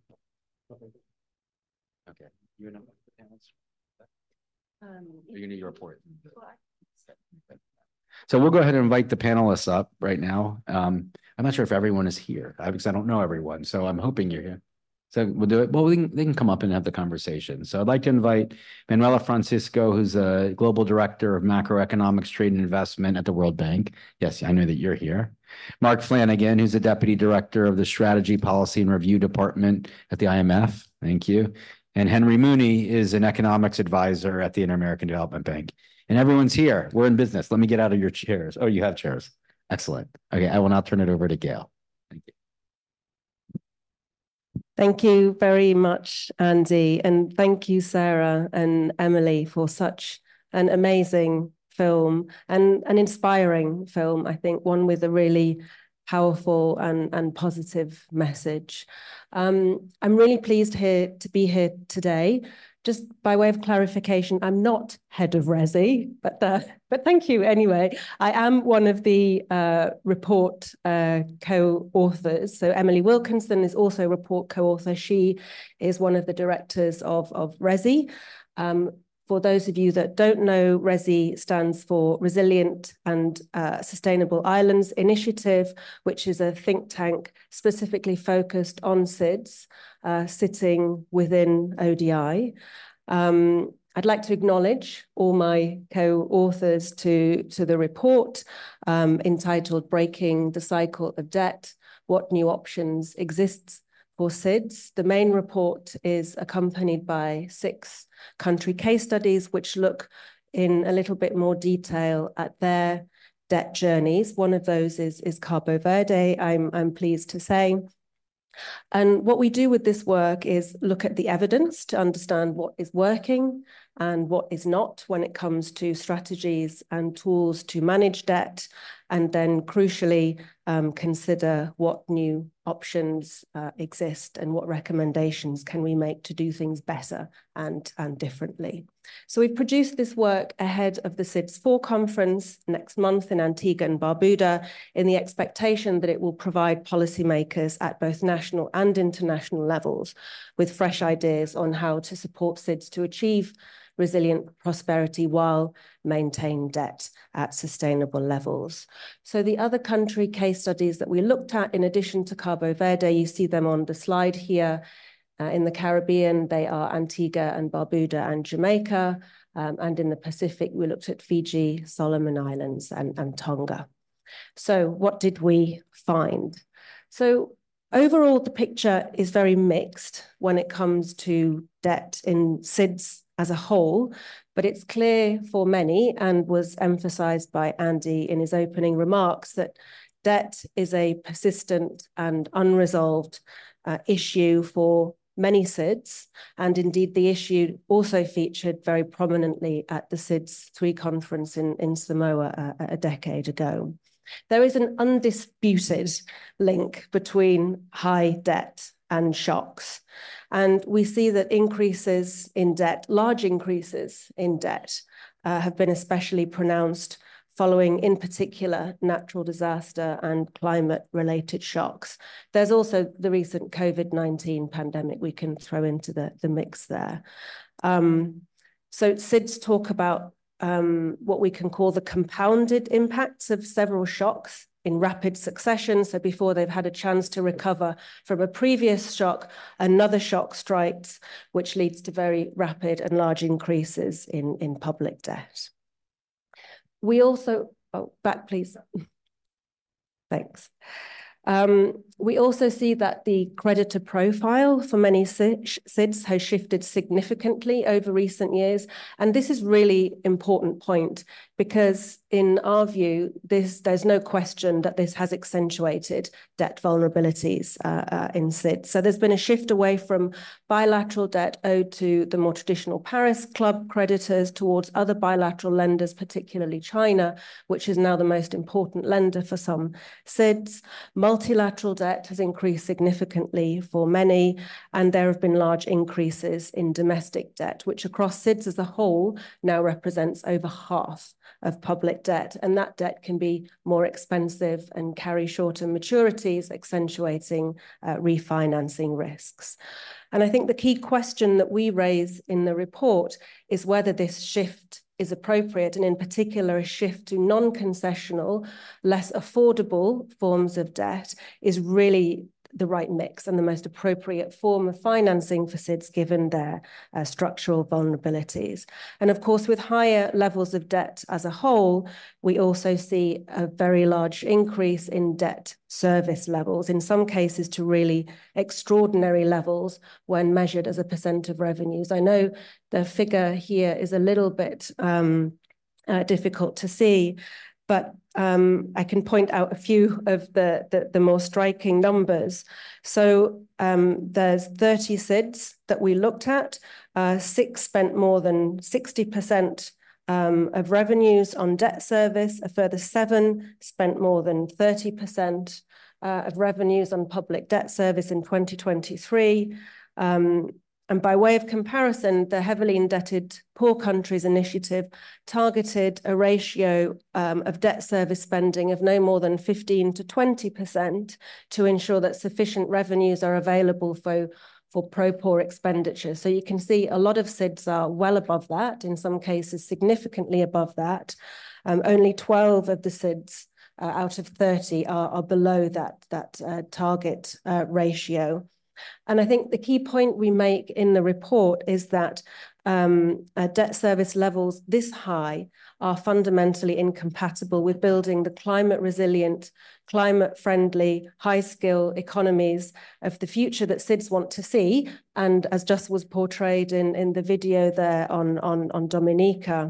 Okay. You're gonna the panels? You're gonna do your report. So we'll go ahead and invite the panelists up right now. Um, I'm not sure if everyone is here uh, because I don't know everyone. So I'm hoping you're here. So we'll do it. Well, we can, they can come up and have the conversation. So I'd like to invite Manuela Francisco, who's a global director of macroeconomics, trade and investment at the World Bank. Yes, I know that you're here. Mark Flanagan, who's the deputy director of the Strategy, Policy and Review Department at the I M F. Thank you. And Henry Mooney is an economics advisor at the Inter-American Development Bank. And everyone's here. We're in business. Let me get out of your chairs. Oh, you have chairs. Excellent. Okay, I will now turn it over to Gail. Thank you.
Thank you very much, Andy. And thank you, Sarah and Emily, for such an amazing film and an inspiring film, I think, one with a really powerful and, and positive message. Um, I'm really pleased here to be here today. Just by way of clarification, I'm not head of RESI, but uh, but thank you anyway. I am one of the uh, report uh, co-authors. So Emily Wilkinson is also a report co-author. She is one of the directors of, of RESI. Um, for those of you that don't know, RESI stands for Resilient and uh, Sustainable Islands Initiative, which is a think tank specifically focused on S I D S, uh, sitting within O D I. Um, I'd like to acknowledge all my co-authors to, to the report um, entitled Breaking the Cycle of Debt, What New Options Exist for S I D S. The main report is accompanied by six country case studies, which look in a little bit more detail at their debt journeys. One of those is, is Cabo Verde, I'm, I'm pleased to say. And what we do with this work is look at the evidence to understand what is working and what is not when it comes to strategies and tools to manage debt, and then crucially um, consider what new options uh, exist and what recommendations can we make to do things better and, and differently. So we've produced this work ahead of the S I D S four conference next month in Antigua and Barbuda, in the expectation that it will provide policymakers at both national and international levels with fresh ideas on how to support S I D S to achieve resilient prosperity while maintain debt at sustainable levels. So the other country case studies that we looked at, in addition to Cabo Verde, you see them on the slide here. Uh, in the Caribbean, they are Antigua and Barbuda and Jamaica. Um, and in the Pacific, we looked at Fiji, Solomon Islands, and, and Tonga. So what did we find? So overall, the picture is very mixed when it comes to debt in S I D S as a whole, but it's clear for many, and was emphasized by Andy in his opening remarks, that debt is a persistent and unresolved uh, issue for many S I D S, and indeed the issue also featured very prominently at the S I D S three conference in, in Samoa a, a decade ago. There is an undisputed link between high debt and shocks. And we see that increases in debt, large increases in debt, uh, have been especially pronounced following, in particular, natural disaster and climate-related shocks. There's also the recent COVID nineteen pandemic we can throw into the, the mix there. Um, so S I D S talk about um, what we can call the compounded impacts of several shocks in rapid succession. So before they've had a chance to recover from a previous shock, another shock strikes, which leads to very rapid and large increases in, in public debt. We also, oh, back please. Thanks. Um, we also see that the creditor profile for many S I D S has shifted significantly over recent years. And this is really important point, because in our view, this, there's no question that this has accentuated debt vulnerabilities uh, uh, in S I D S. So there's been a shift away from bilateral debt owed to the more traditional Paris Club creditors towards other bilateral lenders, particularly China, which is now the most important lender for some S I D S. multilateral debt has increased significantly for many, and there have been large increases in domestic debt, which across S I D S as a whole now represents over half of public debt. And that debt can be more expensive and carry shorter maturities, accentuating uh, refinancing risks. And I think the key question that we raise in the report is whether this shift is appropriate, and in particular, a shift to non-concessional, less affordable forms of debt is really the right mix and the most appropriate form of financing for S I D S given their uh, structural vulnerabilities. And of course, with higher levels of debt as a whole, we also see a very large increase in debt service levels, in some cases to really extraordinary levels when measured as a percent of revenues. I know the figure here is a little bit um, uh, difficult to see, but um, I can point out a few of the, the, the more striking numbers. So um, there's thirty S I D S that we looked at. Uh, six spent more than sixty percent um, of revenues on debt service. A further seven spent more than thirty percent uh, of revenues on public debt service in twenty twenty-three. Um, And by way of comparison, the Heavily Indebted Poor Countries Initiative targeted a ratio um, of debt service spending of no more than fifteen to twenty percent to ensure that sufficient revenues are available for, for pro-poor expenditure. So you can see a lot of S I D S are well above that, in some cases significantly above that. Um, only twelve of the S I D S uh, out of thirty are, are below that, that uh, target uh, ratio. And I think the key point we make in the report is that um, uh, debt service levels this high are fundamentally incompatible with building the climate resilient, climate friendly, high skill economies of the future that S I D S want to see. And as just was portrayed in, in the video there on, on, on Dominica,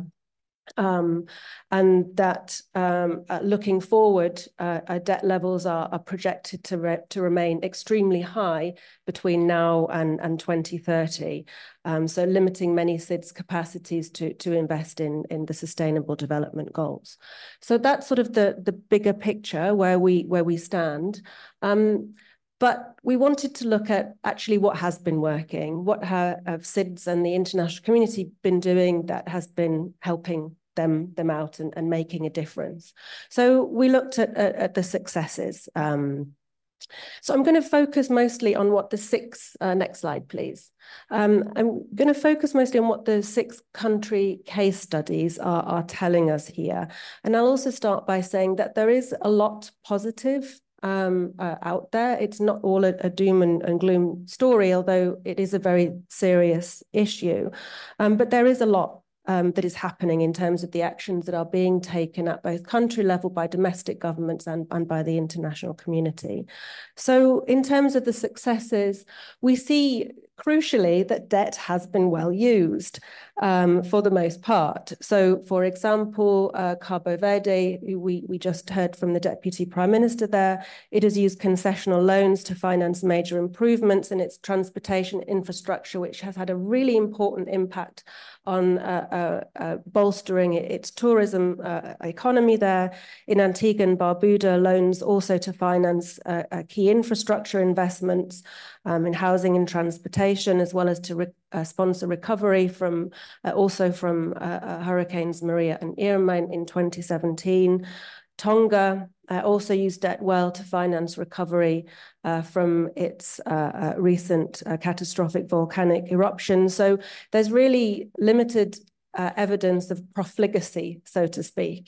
Um, and that um, uh, looking forward, uh, uh, debt levels are, are projected to, re to remain extremely high between now and, and twenty thirty. Um, so limiting many S I D S capacities to, to invest in, in the Sustainable Development Goals. So that's sort of the, the bigger picture where we, where we stand. Um, But we wanted to look at actually what has been working, what have S I D S and the international community been doing that has been helping them, them out and, and making a difference. So we looked at, at, at the successes. Um, so I'm going to focus mostly on what the six, uh, next slide, please. Um, I'm going to focus mostly on what the six country case studies are, are telling us here. And I'll also start by saying that there is a lot positive Um, uh, out there. It's not all a, a doom and, and gloom story, although it is a very serious issue. Um, but there is a lot um, that is happening in terms of the actions that are being taken at both country level by domestic governments and, and by the international community. So in terms of the successes, we see crucially that debt has been well used um, for the most part. So for example, uh, Cabo Verde, we, we just heard from the Deputy Prime Minister there, it has used concessional loans to finance major improvements in its transportation infrastructure, which has had a really important impact on uh, uh, uh, bolstering its tourism uh, economy there. In Antigua and Barbuda, loans also to finance uh, uh, key infrastructure investments um, in housing and transportation, as well as to re uh, sponsor recovery from uh, also from uh, uh, Hurricanes Maria and Irma in, in twenty seventeen. Tonga uh, also used debt well to finance recovery uh, from its uh, uh, recent uh, catastrophic volcanic eruption. So there's really limited Uh, evidence of profligacy, so to speak.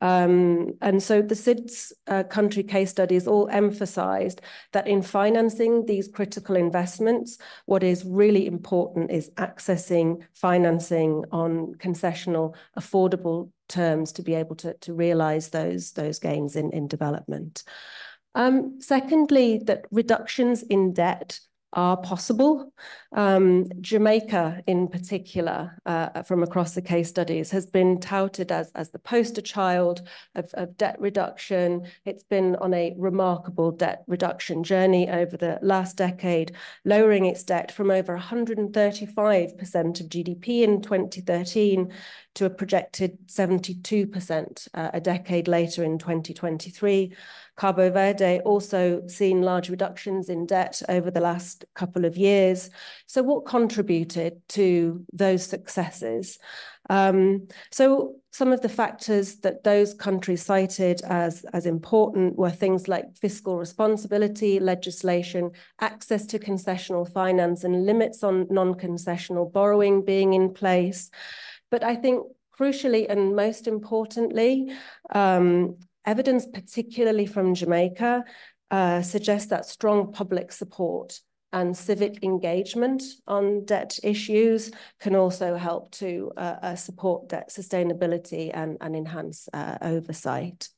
Um, and so the S I D S uh, country case studies all emphasized that in financing these critical investments, what is really important is accessing financing on concessional, affordable terms to be able to, to realize those, those gains in, in development. Um, secondly, that reductions in debt are possible. Um, Jamaica, in particular, uh, from across the case studies, has been touted as, as the poster child of, of debt reduction. It's been on a remarkable debt reduction journey over the last decade, lowering its debt from over one hundred thirty-five percent of G D P in twenty thirteen to a projected seventy-two percent uh, a decade later in twenty twenty-three. Cabo Verde also seen large reductions in debt over the last couple of years. So what contributed to those successes? Um, so some of the factors that those countries cited as, as important were things like fiscal responsibility, legislation, access to concessional finance, and limits on non-concessional borrowing being in place. But I think crucially and most importantly, um, evidence, particularly from Jamaica, uh, suggests that strong public support and civic engagement on debt issues can also help to uh, uh, support debt sustainability and, and enhance uh, oversight.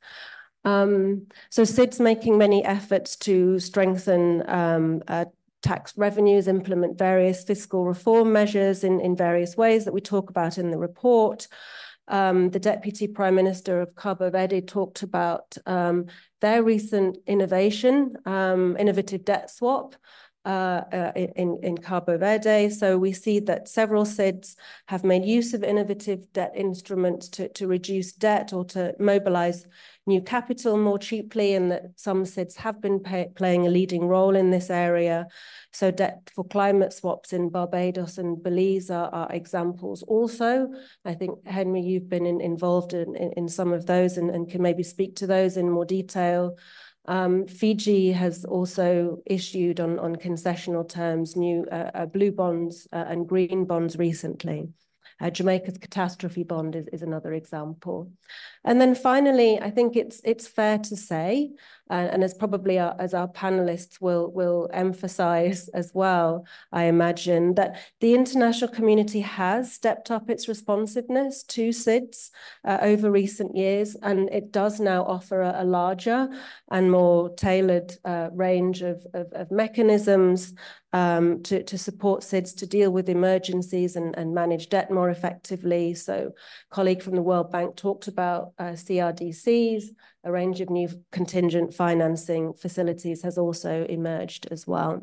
Um, so C I D's making many efforts to strengthen um, uh, tax revenues, implement various fiscal reform measures in, in various ways that we talk about in the report. Um, the Deputy Prime Minister of Cabo Verde talked about um, their recent innovation, um, innovative debt swap uh, uh, in, in Cabo Verde. So we see that several C I Ds have made use of innovative debt instruments to, to reduce debt or to mobilize new capital more cheaply, and that some C I Ds have been pay, playing a leading role in this area. So debt for climate swaps in Barbados and Belize are, are examples also. I think, Henry, you've been in, involved in, in, in some of those and, and can maybe speak to those in more detail. Um, Fiji has also issued on, on concessional terms new uh, uh, blue bonds uh, and green bonds recently. Uh, Jamaica's catastrophe bond is, is another example. And then finally, I think it's it's fair to say, uh, and as probably our, as our panelists will, will emphasize as well, I imagine, that the international community has stepped up its responsiveness to C I Ds uh, over recent years, and it does now offer a, a larger and more tailored uh, range of, of, of mechanisms um, to, to support C I Ds to deal with emergencies and, and manage debt more effectively. So a colleague from the World Bank talked about uh, C R D Cs, a range of new contingent financing facilities has also emerged as well.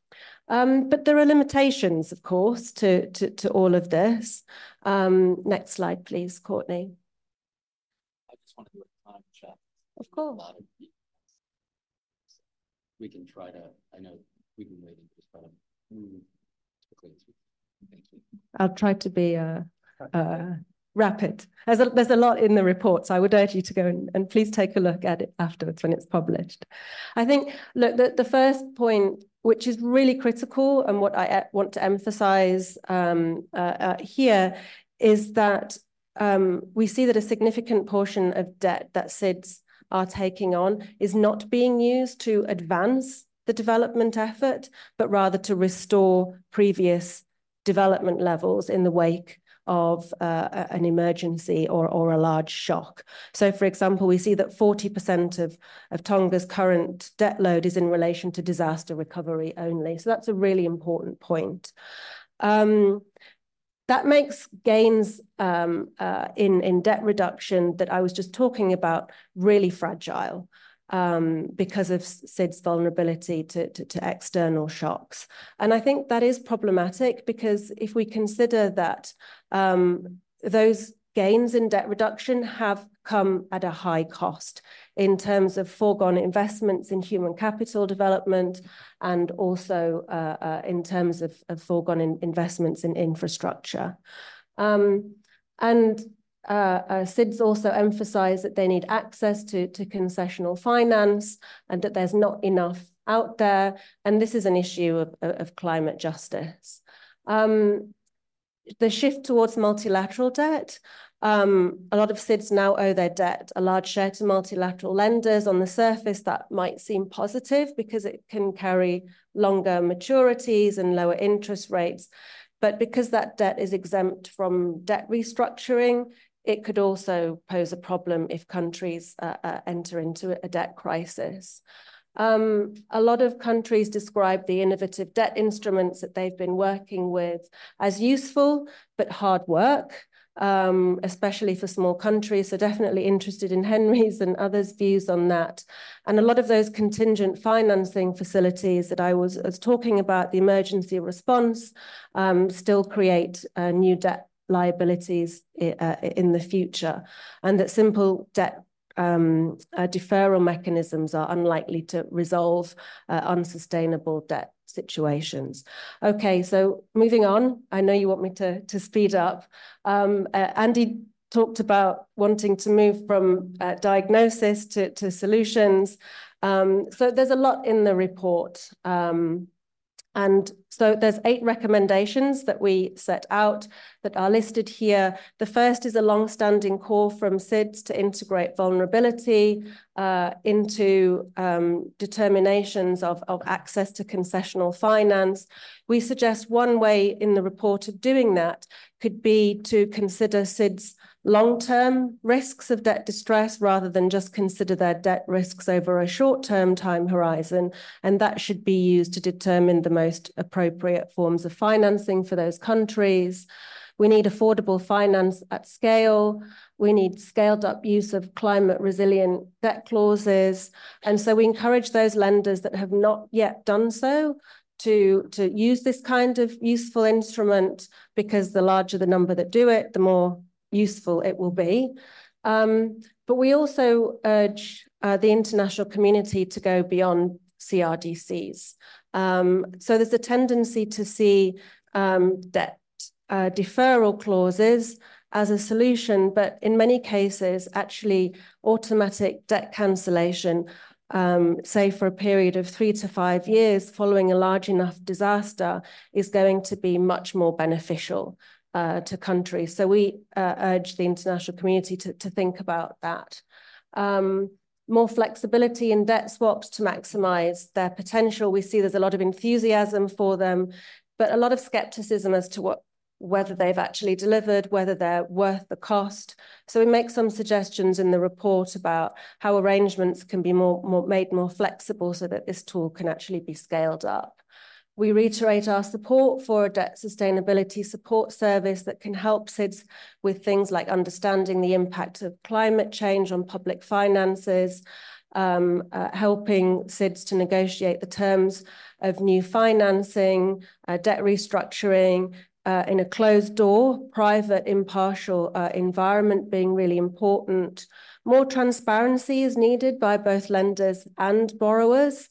Um, but there are limitations, of course, to, to, to all of this. Um, next slide, please, Courtney.
I just want to do a time check.
Of course.
We can try to, I know we've been waiting to try to move quickly through. Thank you.
I'll try to be uh, uh, rapid. There's a, there's a lot in the report, so I would urge you to go and, and please take a look at it afterwards when it's published. I think, look, the, the first point, which is really critical and what I want to emphasize um, uh, uh, here, is that um, we see that a significant portion of debt that C I Ds are taking on is not being used to advance the development effort, but rather to restore previous development levels in the wake of uh, an emergency or, or a large shock. So, for example, we see that forty percent of, of Tonga's current debt load is in relation to disaster recovery only. So that's a really important point. Um, that makes gains um, uh, in, in debt reduction that I was just talking about really fragile. Um, because of C I D's vulnerability to, to, to external shocks. And I think that is problematic because if we consider that um, those gains in debt reduction have come at a high cost in terms of foregone investments in human capital development and also uh, uh, in terms of, of foregone in investments in infrastructure. Um, and Uh, uh, C I Ds also emphasize that they need access to, to concessional finance and that there's not enough out there. And this is an issue of, of climate justice. Um, the shift towards multilateral debt, um, a lot of C I Ds now owe their debt, a large share to multilateral lenders. On the surface, that might seem positive because it can carry longer maturities and lower interest rates. But because that debt is exempt from debt restructuring, it could also pose a problem if countries uh, uh, enter into a debt crisis. Um, a lot of countries describe the innovative debt instruments that they've been working with as useful, but hard work, um, especially for small countries. So definitely interested in Henry's and others' views on that. And a lot of those contingent financing facilities that I was, was talking about, the emergency response, um, still create uh, new debt liabilities uh, in the future, and that simple debt um, uh, deferral mechanisms are unlikely to resolve uh, unsustainable debt situations. Okay, so moving on, I know you want me to, to speed up. Um, uh, Andy talked about wanting to move from uh, diagnosis to, to solutions. Um, so there's a lot in the report. Um, And so there's eight recommendations that we set out that are listed here. The first is a long-standing call from S I D S to integrate vulnerability uh, into um, determinations of, of access to concessional finance. We suggest one way in the report of doing that could be to consider S I D S long-term risks of debt distress rather than just consider their debt risks over a short-term time horizon. And that should be used to determine the most appropriate forms of financing for those countries. We need affordable finance at scale. We need scaled up use of climate resilient debt clauses. And so we encourage those lenders that have not yet done so to, to use this kind of useful instrument, because the larger the number that do it, the more useful it will be. Um, but we also urge uh, the international community to go beyond C R D Cs. Um, so there's a tendency to see um, debt uh, deferral clauses as a solution, but in many cases, actually automatic debt cancellation, um, say for a period of three to five years following a large enough disaster, is going to be much more beneficial Uh, to countries. So we uh, urge the international community to, to think about that. Um, more flexibility in debt swaps to maximize their potential. We see there's a lot of enthusiasm for them, but a lot of skepticism as to what whether they've actually delivered, whether they're worth the cost. So we make some suggestions in the report about how arrangements can be more, more made more flexible so that this tool can actually be scaled up. We reiterate our support for a debt sustainability support service that can help S I D S with things like understanding the impact of climate change on public finances, um, uh, helping S I D S to negotiate the terms of new financing, uh, debt restructuring, uh, in a closed door, private, impartial uh, environment being really important. More transparency is needed by both lenders and borrowers.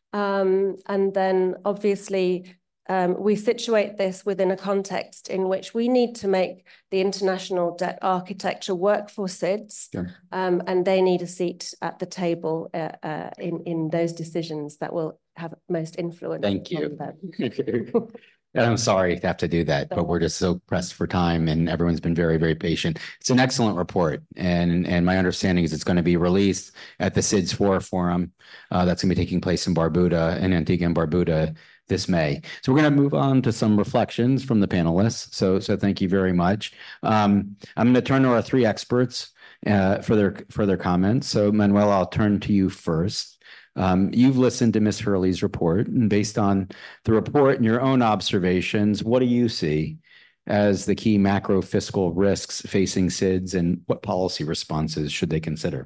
Um, and then obviously um, we situate this within a context in which we need to make the international debt architecture work for S I D S,
Sure.
um, and they need a seat at the table uh, uh, in, in those decisions that will have most influence.
Thank you.
on them.
And I'm sorry to have to do that, but we're just so pressed for time and everyone's been very, very patient. It's an excellent report. And, and my understanding is it's going to be released at the S I D S four forum. Uh, that's going to be taking place in Barbuda, in Antigua and Barbuda this May. So we're going to move on to some reflections from the panelists. So, so thank you very much. Um, I'm going to turn to our three experts uh, for their, for their comments. So Manuel, I'll turn to you first. Um, you've listened to Miz Hurley's report, and based on the report and your own observations, what do you see as the key macro fiscal risks facing S I D S, and what policy responses should they consider?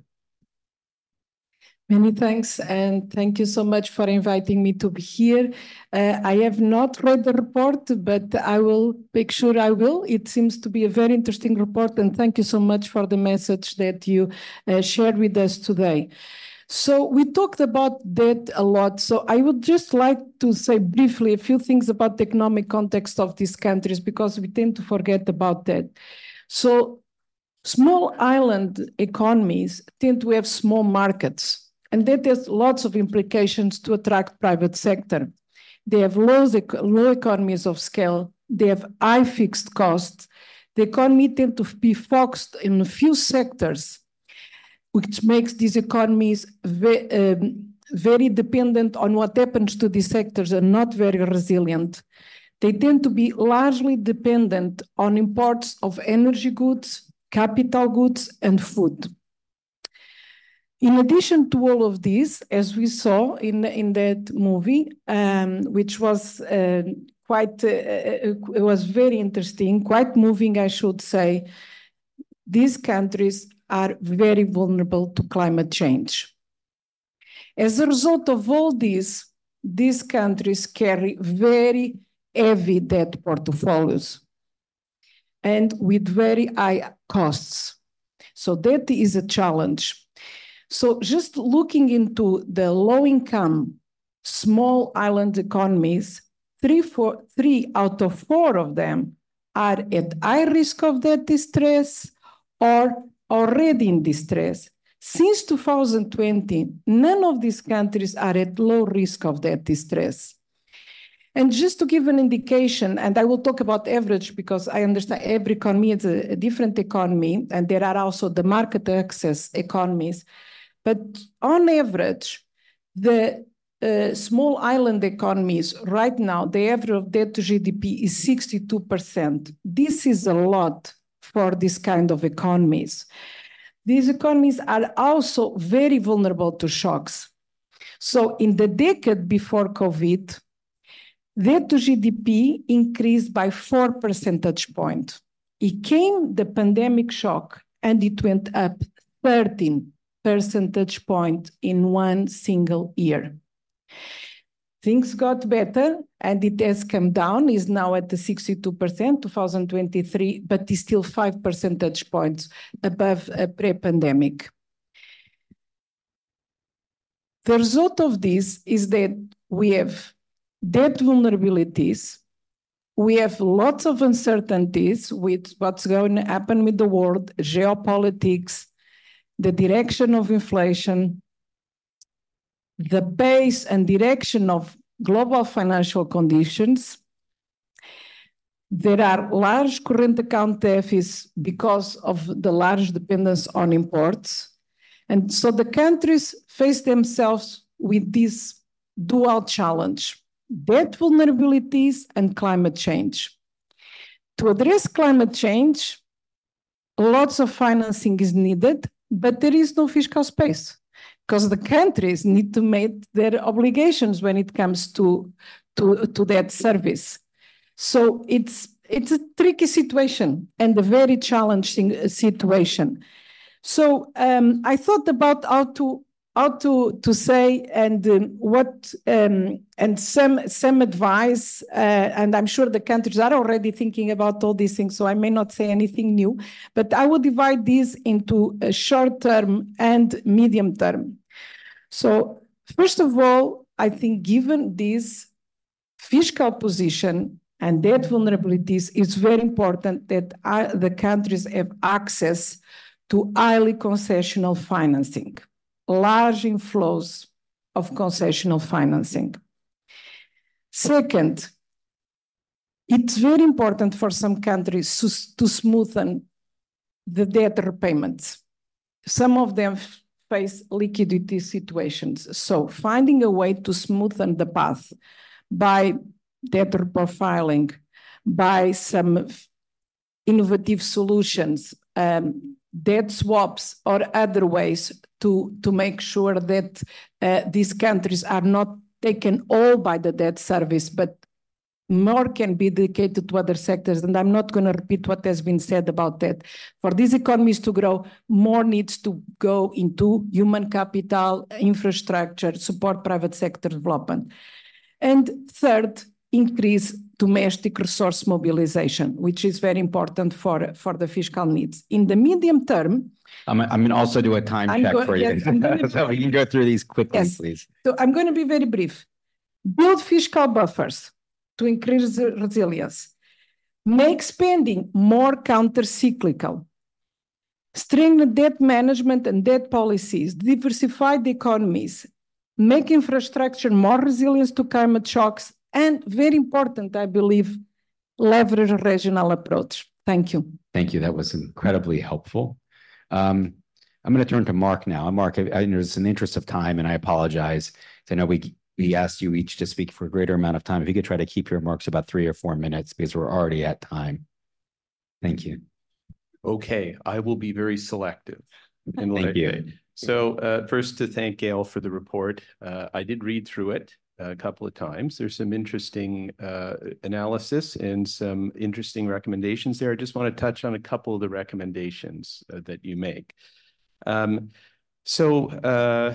Many thanks, and thank you so much for inviting me to be here. Uh, I have not read the report, but I will make sure I will. It seems to be a very interesting report, and thank you so much for the message that you uh, shared with us today. So we talked about that a lot. So I would just like to say briefly a few things about the economic context of these countries, because we tend to forget about that. So small island economies tend to have small markets, and that has lots of implications to attract private sector. They have low, low economies of scale. They have high fixed costs. The economy tend to be focused in a few sectors, which makes these economies ve um, very dependent on what happens to these sectors and not very resilient. They tend to be largely dependent on imports of energy goods, capital goods, and food. In addition to all of this, as we saw in, in that movie, um, which was uh, quite, uh, it was very interesting, quite moving, I should say, these countries are very vulnerable to climate change. As a result of all this, these countries carry very heavy debt portfolios and with very high costs. So that is a challenge. So just looking into the low-income, small island economies, three, four, three out of four of them are at high risk of debt distress or already in distress. Since two thousand twenty, none of these countries are at low risk of debt distress. And just to give an indication, and I will talk about average because I understand every economy is a, a different economy, and there are also the market access economies. But on average, the uh, small island economies right now, the average of debt to G D P is sixty-two percent. This is a lot for this kind of economies. These economies are also very vulnerable to shocks. So in the decade before COVID, debt to G D P increased by four percentage points. It came the pandemic shock and it went up thirteen percentage point in one single year. Things got better and it has come down, is now at the sixty-two percent, two thousand twenty-three, but is still five percentage points above a pre-pandemic. The result of this is that we have debt vulnerabilities, we have lots of uncertainties with what's going to happen with the world, geopolitics, the direction of inflation, the pace and direction of global financial conditions. There are large current account deficits because of the large dependence on imports. And so the countries face themselves with this dual challenge, debt vulnerabilities and climate change. To address climate change, lots of financing is needed, but there is no fiscal space because the countries need to meet their obligations when it comes to, to, to that service. So it's, it's a tricky situation and a very challenging situation. So um, I thought about how to how to to say and um, what um, and some some advice, uh, and I'm sure the countries are already thinking about all these things. So I may not say anything new, but I will divide these into a short term and medium term. So first of all, I think given this fiscal position and debt vulnerabilities, it's very important that uh, the countries have access to highly concessional financing, large inflows of concessional financing. Second, it's very important for some countries to, to smoothen the debt repayments. Some of them face liquidity situations. So finding a way to smoothen the path by debt reprofiling, by some innovative solutions, um, debt swaps or other ways to, to make sure that uh, these countries are not taken all by the debt service, but more can be dedicated to other sectors. And I'm not going to repeat what has been said about that. For these economies to grow, more needs to go into human capital, infrastructure, support private sector development. And third, increase domestic resource mobilization, which is very important for, for the fiscal needs. In the medium term,
I'm, I'm going to also do a time
I'm
check
go-
for you.
yes, I'm gonna-
So we can go through these quickly,
Yes.
please.
So I'm going to be very brief. Build fiscal buffers to increase the resilience. Make spending more counter-cyclical. Strengthen debt management and debt policies. Diversify the economies. Make infrastructure more resilient to climate shocks. And very important, I believe, leverage a regional approach. Thank you.
Thank you. That was incredibly helpful. Um, I'm going to turn to Mark now. Mark, I, I know it's in the interest of time, and I apologize. I know we we asked you each to speak for a greater amount of time. If you could try to keep your remarks about three or four minutes, because we're already at time. Thank you.
Okay, I will be very selective. in what
Thank
I
you.
say. So uh, first to thank Gail for the report. Uh, I did read through it a couple of times. There's some interesting uh, analysis and some interesting recommendations there. I just want to touch on a couple of the recommendations uh, that you make. Um, so uh,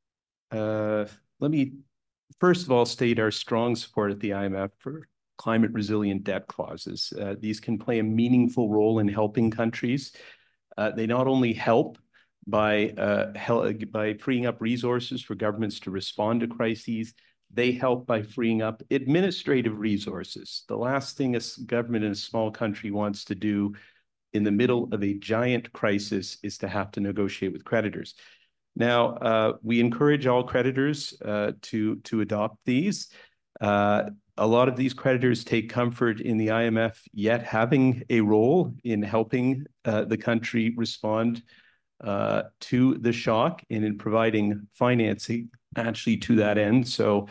uh, let me first of all state our strong support at the I M F for climate resilient debt clauses. Uh, these can play a meaningful role in helping countries. Uh, they not only help by, uh, hel by freeing up resources for governments to respond to crises, they help by freeing up administrative resources. The last thing a government in a small country wants to do in the middle of a giant crisis is to have to negotiate with creditors. Now, uh, we encourage all creditors uh, to, to adopt these. Uh, a lot of these creditors take comfort in the I M F yet having a role in helping uh, the country respond uh, to the shock and in providing financing actually to that end. So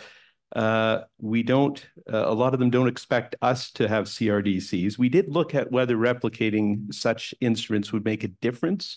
uh, we don't, uh, a lot of them don't expect us to have C R D Cs. We did look at whether replicating such instruments would make a difference.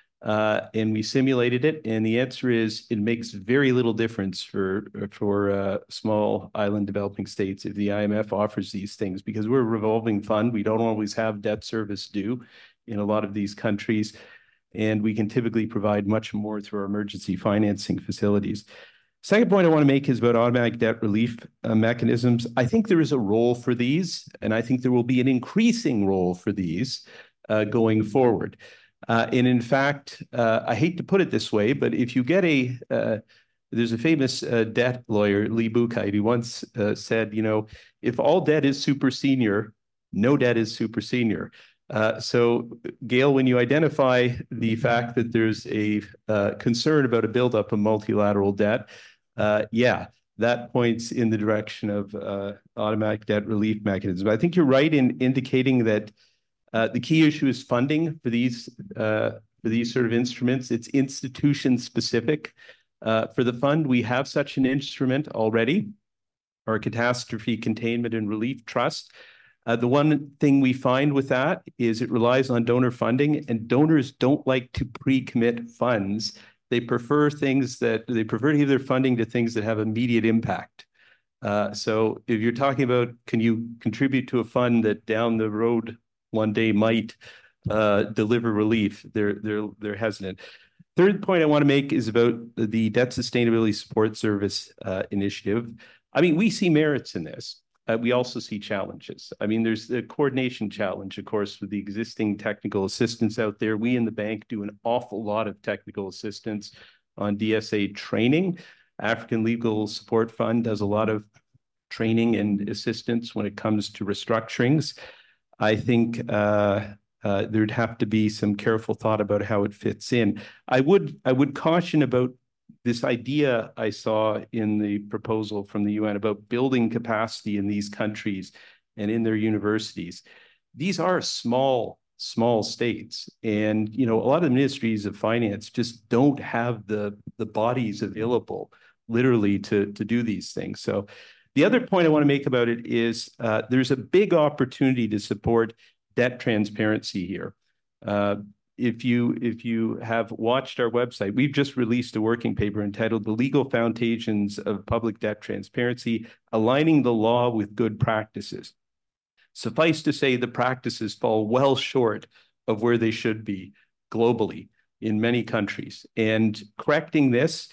Uh, and we simulated it, and the answer is it makes very little difference for for uh, small island developing states if the I M F offers these things, because we're a revolving fund. We don't always have debt service due in a lot of these countries, and we can typically provide much more through our emergency financing facilities. Second point I want to make is about automatic debt relief uh, mechanisms. I think there is a role for these, and I think there will be an increasing role for these uh, going forward. Uh, and in fact, uh, I hate to put it this way, but if you get a, uh, there's a famous uh, debt lawyer, Lee Buchheit, who once uh, said, you know, if all debt is super senior, no debt is super senior. Uh, so, Gail, when you identify the fact that there's a uh, concern about a buildup of multilateral debt, uh, yeah, that points in the direction of uh, automatic debt relief mechanisms. I think you're right in indicating that Uh, the key issue is funding for these uh, for these sort of instruments. It's institution specific. Uh, for the fund, we have such an instrument already, our Catastrophe Containment and Relief Trust. Uh, the one thing we find with that is it relies on donor funding, and donors don't like to pre-commit funds. They prefer things that they prefer to give their funding to things that have immediate impact. Uh, so if you're talking about, can you contribute to a fund that down the road one day might uh, deliver relief, they're, they're, they're hesitant. Third point I want to make is about the Debt Sustainability Support Service uh, initiative. I mean, we see merits in this. Uh, we also see challenges. I mean, there's the coordination challenge, of course, with the existing technical assistance out there. We in the bank do an awful lot of technical assistance on D S A training. African Legal Support Fund does a lot of training and assistance when it comes to restructurings. I think uh, uh, there'd have to be some careful thought about how it fits in. I would I would caution about this idea I saw in the proposal from the U N about building capacity in these countries and in their universities. These are small, small states. And, you know, a lot of the ministries of finance just don't have the, the bodies available literally to, to do these things. So the other point I want to make about it is uh, there's a big opportunity to support debt transparency here. Uh, if you if you have watched our website, we've just released a working paper entitled The Legal Foundations of Public Debt Transparency, Aligning the Law with Good Practices. Suffice to say, the practices fall well short of where they should be globally in many countries. And correcting this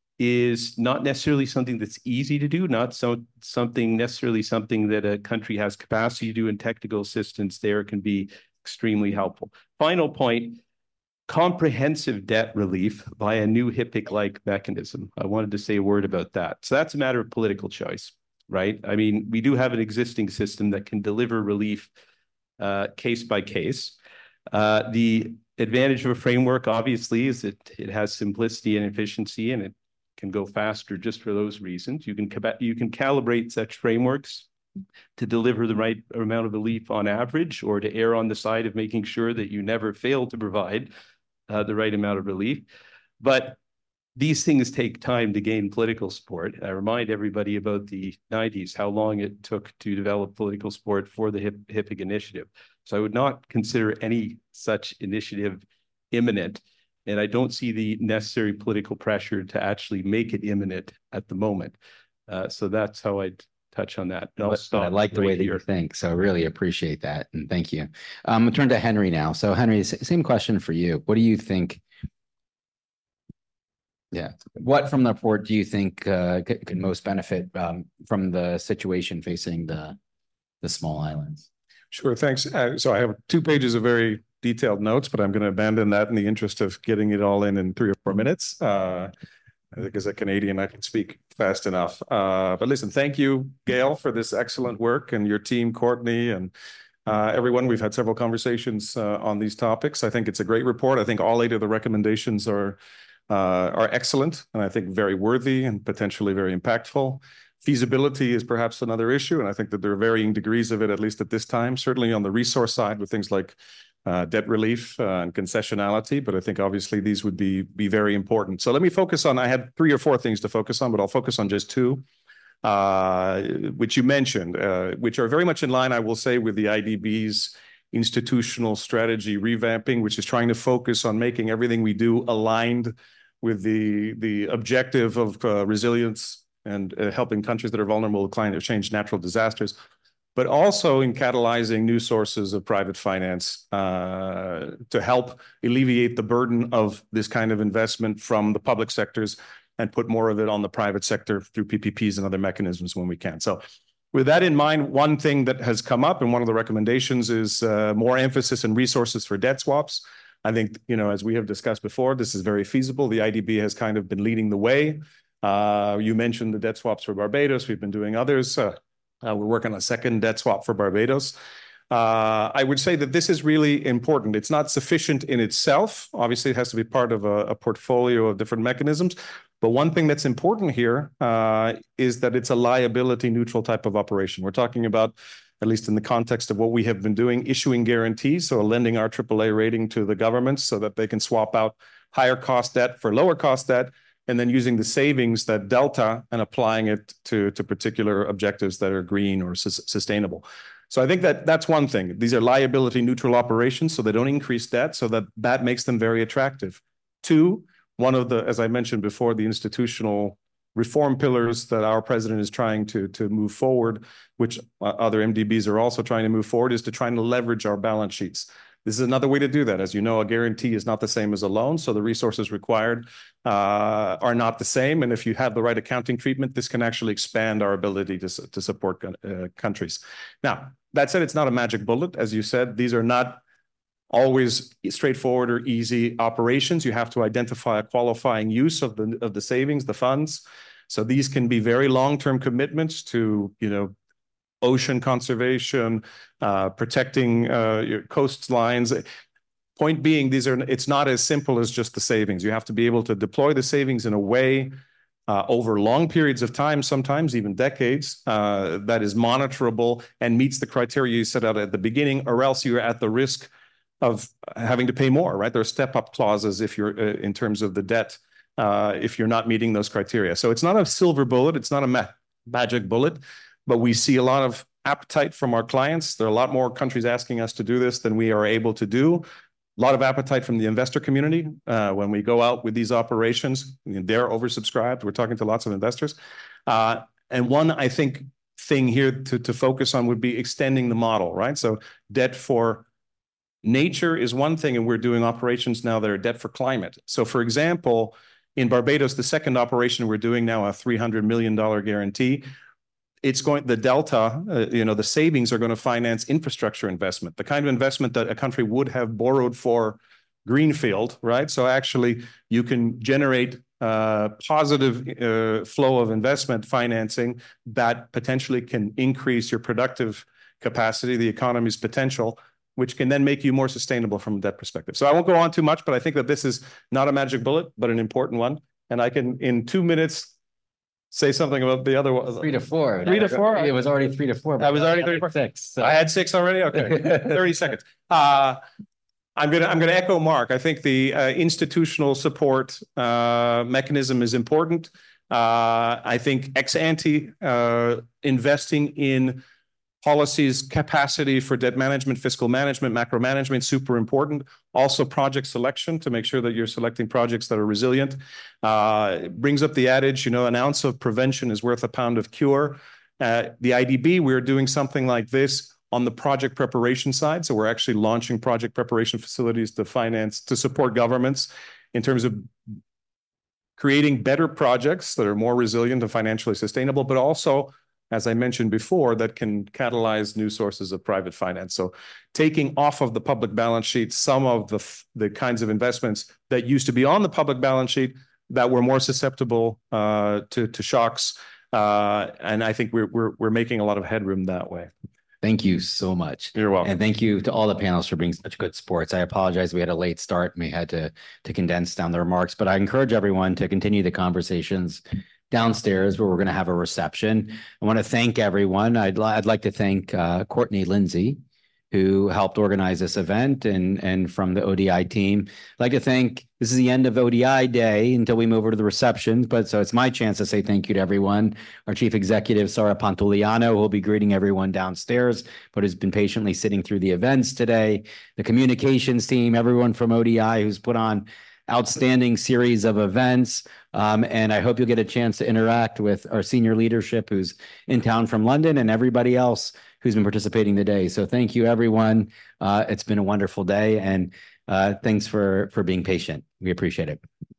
is not necessarily something that's easy to do, not so something necessarily something that a country has capacity to do, and technical assistance there can be extremely helpful. Final point, comprehensive debt relief via a new HIPC-like mechanism. I wanted to say a word about that. So that's a matter of political choice, right? I mean, we do have an existing system that can deliver relief uh, case by case. Uh, the advantage of a framework, obviously, is that it has simplicity and efficiency, and it can go faster just for those reasons. You can, you can calibrate such frameworks to deliver the right amount of relief on average, or to err on the side of making sure that you never fail to provide uh, the right amount of relief. But these things take time to gain political support. I remind everybody about the nineties, how long it took to develop political support for the HIPC initiative. So I would not consider any such initiative imminent. And I don't see the necessary political pressure to actually make it imminent at the moment. Uh, so that's how I'd touch on that. And I'll
But, but I
stop
like the
right
way that
here.
you think, so I really appreciate that, and thank you. Um, I'll turn to Henry now. So Henry, s- same question for you. What do you think? Yeah, what from the report do you think uh, could, could most benefit um, from the situation facing the the small islands?
Sure, thanks. Uh, so I have two pages of very detailed notes, but I'm going to abandon that in the interest of getting it all in in three or four minutes. Uh, I think as a Canadian, I can speak fast enough. Uh, but listen, thank you, Gail, for this excellent work, and your team, Courtney, and uh, everyone. We've had several conversations uh, on these topics. I think it's a great report. I think all eight of the recommendations are uh, are excellent, and I think very worthy and potentially very impactful. Feasibility is perhaps another issue, and I think that there are varying degrees of it, at least at this time. Certainly on the resource side with things like Uh, debt relief uh, and concessionality, but I think obviously these would be be very important. So let me focus on, I had three or four things to focus on, but I'll focus on just two, uh, which you mentioned, uh, which are very much in line, I will say, with the I D B's institutional strategy revamping, which is trying to focus on making everything we do aligned with the, the objective of uh, resilience and uh, helping countries that are vulnerable to climate change, natural disasters, but also in catalyzing new sources of private finance uh, to help alleviate the burden of this kind of investment from the public sectors and put more of it on the private sector through P P Ps and other mechanisms when we can. So with that in mind, one thing that has come up and one of the recommendations is uh, more emphasis and resources for debt swaps. I think, you know, as we have discussed before, this is very feasible. The I D B has kind of been leading the way. Uh, you mentioned the debt swaps for Barbados. We've been doing others. Uh, Uh, we're working on a second debt swap for Barbados. Uh, I would say that this is really important. It's not sufficient in itself. Obviously, it has to be part of a, a portfolio of different mechanisms. But one thing that's important here uh, is that it's a liability neutral type of operation. We're talking about, at least in the context of what we have been doing, issuing guarantees, so lending our triple A rating to the governments so that they can swap out higher cost debt for lower cost debt, and then using the savings, that delta, and applying it to, to particular objectives that are green or su sustainable. So I think that that's one thing. These are liability neutral operations, so they don't increase debt, so that that makes them very attractive. Two, one of the, as I mentioned before, the institutional reform pillars that our president is trying to, to move forward, which other M D Bs are also trying to move forward, is to try to leverage our balance sheets. This is another way to do that. As you know, a guarantee is not the same as a loan, so the resources required uh, are not the same. And if you have the right accounting treatment, this can actually expand our ability to, to support uh, countries. Now, that said, it's not a magic bullet. As you said, these are not always straightforward or easy operations. You have to identify a qualifying use of the, of the savings, the funds. So these can be very long-term commitments to, you know, ocean conservation, uh, protecting uh, your coastlines. Point being, these are, it's not as simple as just the savings. You have to be able to deploy the savings in a way uh, over long periods of time, sometimes even decades, uh, that is monitorable and meets the criteria you set out at the beginning, or else you're at the risk of having to pay more, right? There are step-up clauses if you're uh, in terms of the debt, uh, if you're not meeting those criteria. So it's not a silver bullet. It's not a ma magic bullet. But we see a lot of appetite from our clients. There are a lot more countries asking us to do this than we are able to do. A lot of appetite from the investor community uh, when we go out with these operations. They're oversubscribed. We're talking to lots of investors. Uh, and one, I think, thing here to, to focus on would be extending the model, right? So debt for nature is one thing, and we're doing operations now that are debt for climate. So for example, in Barbados, the second operation we're doing now, a three hundred million dollar guarantee, it's going, the delta, uh, you know, the savings are going to finance infrastructure investment, the kind of investment that a country would have borrowed for greenfield, right? So actually you can generate uh, positive uh, flow of investment financing that potentially can increase your productive capacity, the economy's potential, which can then make you more sustainable from a debt perspective. So I won't go on too much, but I think that this is not a magic bullet, but an important one. And I can, in two minutes, say something about the other one.
Three to four.
Three to four.
It was already three to four.
I was already three to four.
Six. So.
I had six already. Okay, thirty seconds. Uh, I'm gonna I'm gonna echo Mark. I think the uh, institutional support uh, mechanism is important. Uh, I think ex ante uh, investing in Policies, capacity for debt management, fiscal management, macro management, super important. Also project selection to make sure that you're selecting projects that are resilient. Uh, it brings up the adage, you know, an ounce of prevention is worth a pound of cure. Uh, the I D B, we're doing something like this on the project preparation side. So we're actually launching project preparation facilities to finance, to support governments in terms of creating better projects that are more resilient and financially sustainable, but also, as I mentioned before, that can catalyze new sources of private finance. So taking off of the public balance sheet some of the, the kinds of investments that used to be on the public balance sheet that were more susceptible uh, to, to shocks. Uh, and I think we're, we're, we're making a lot of headroom that way.
Thank you so much.
You're welcome.
And thank you to all the panelists for being such good sports. I apologize. We had a late start and we had to, to condense down the remarks, but I encourage everyone to continue the conversations downstairs where we're going to have a reception. I want to thank everyone. I'd, li- I'd like to thank uh, Courtney Lindsay, who helped organize this event, and, and from the O D I team. I'd like to thank, this is the end of O D I day until we move over to the receptions, but so it's my chance to say thank you to everyone. Our Chief Executive, Sara Pantoliano, who will be greeting everyone downstairs, but has been patiently sitting through the events today. The communications team, everyone from O D I who's put on outstanding series of events. Um, and I hope you'll get a chance to interact with our senior leadership who's in town from London and everybody else who's been participating today. So thank you, everyone. Uh, it's been a wonderful day, and uh, thanks for, for being patient. We appreciate it.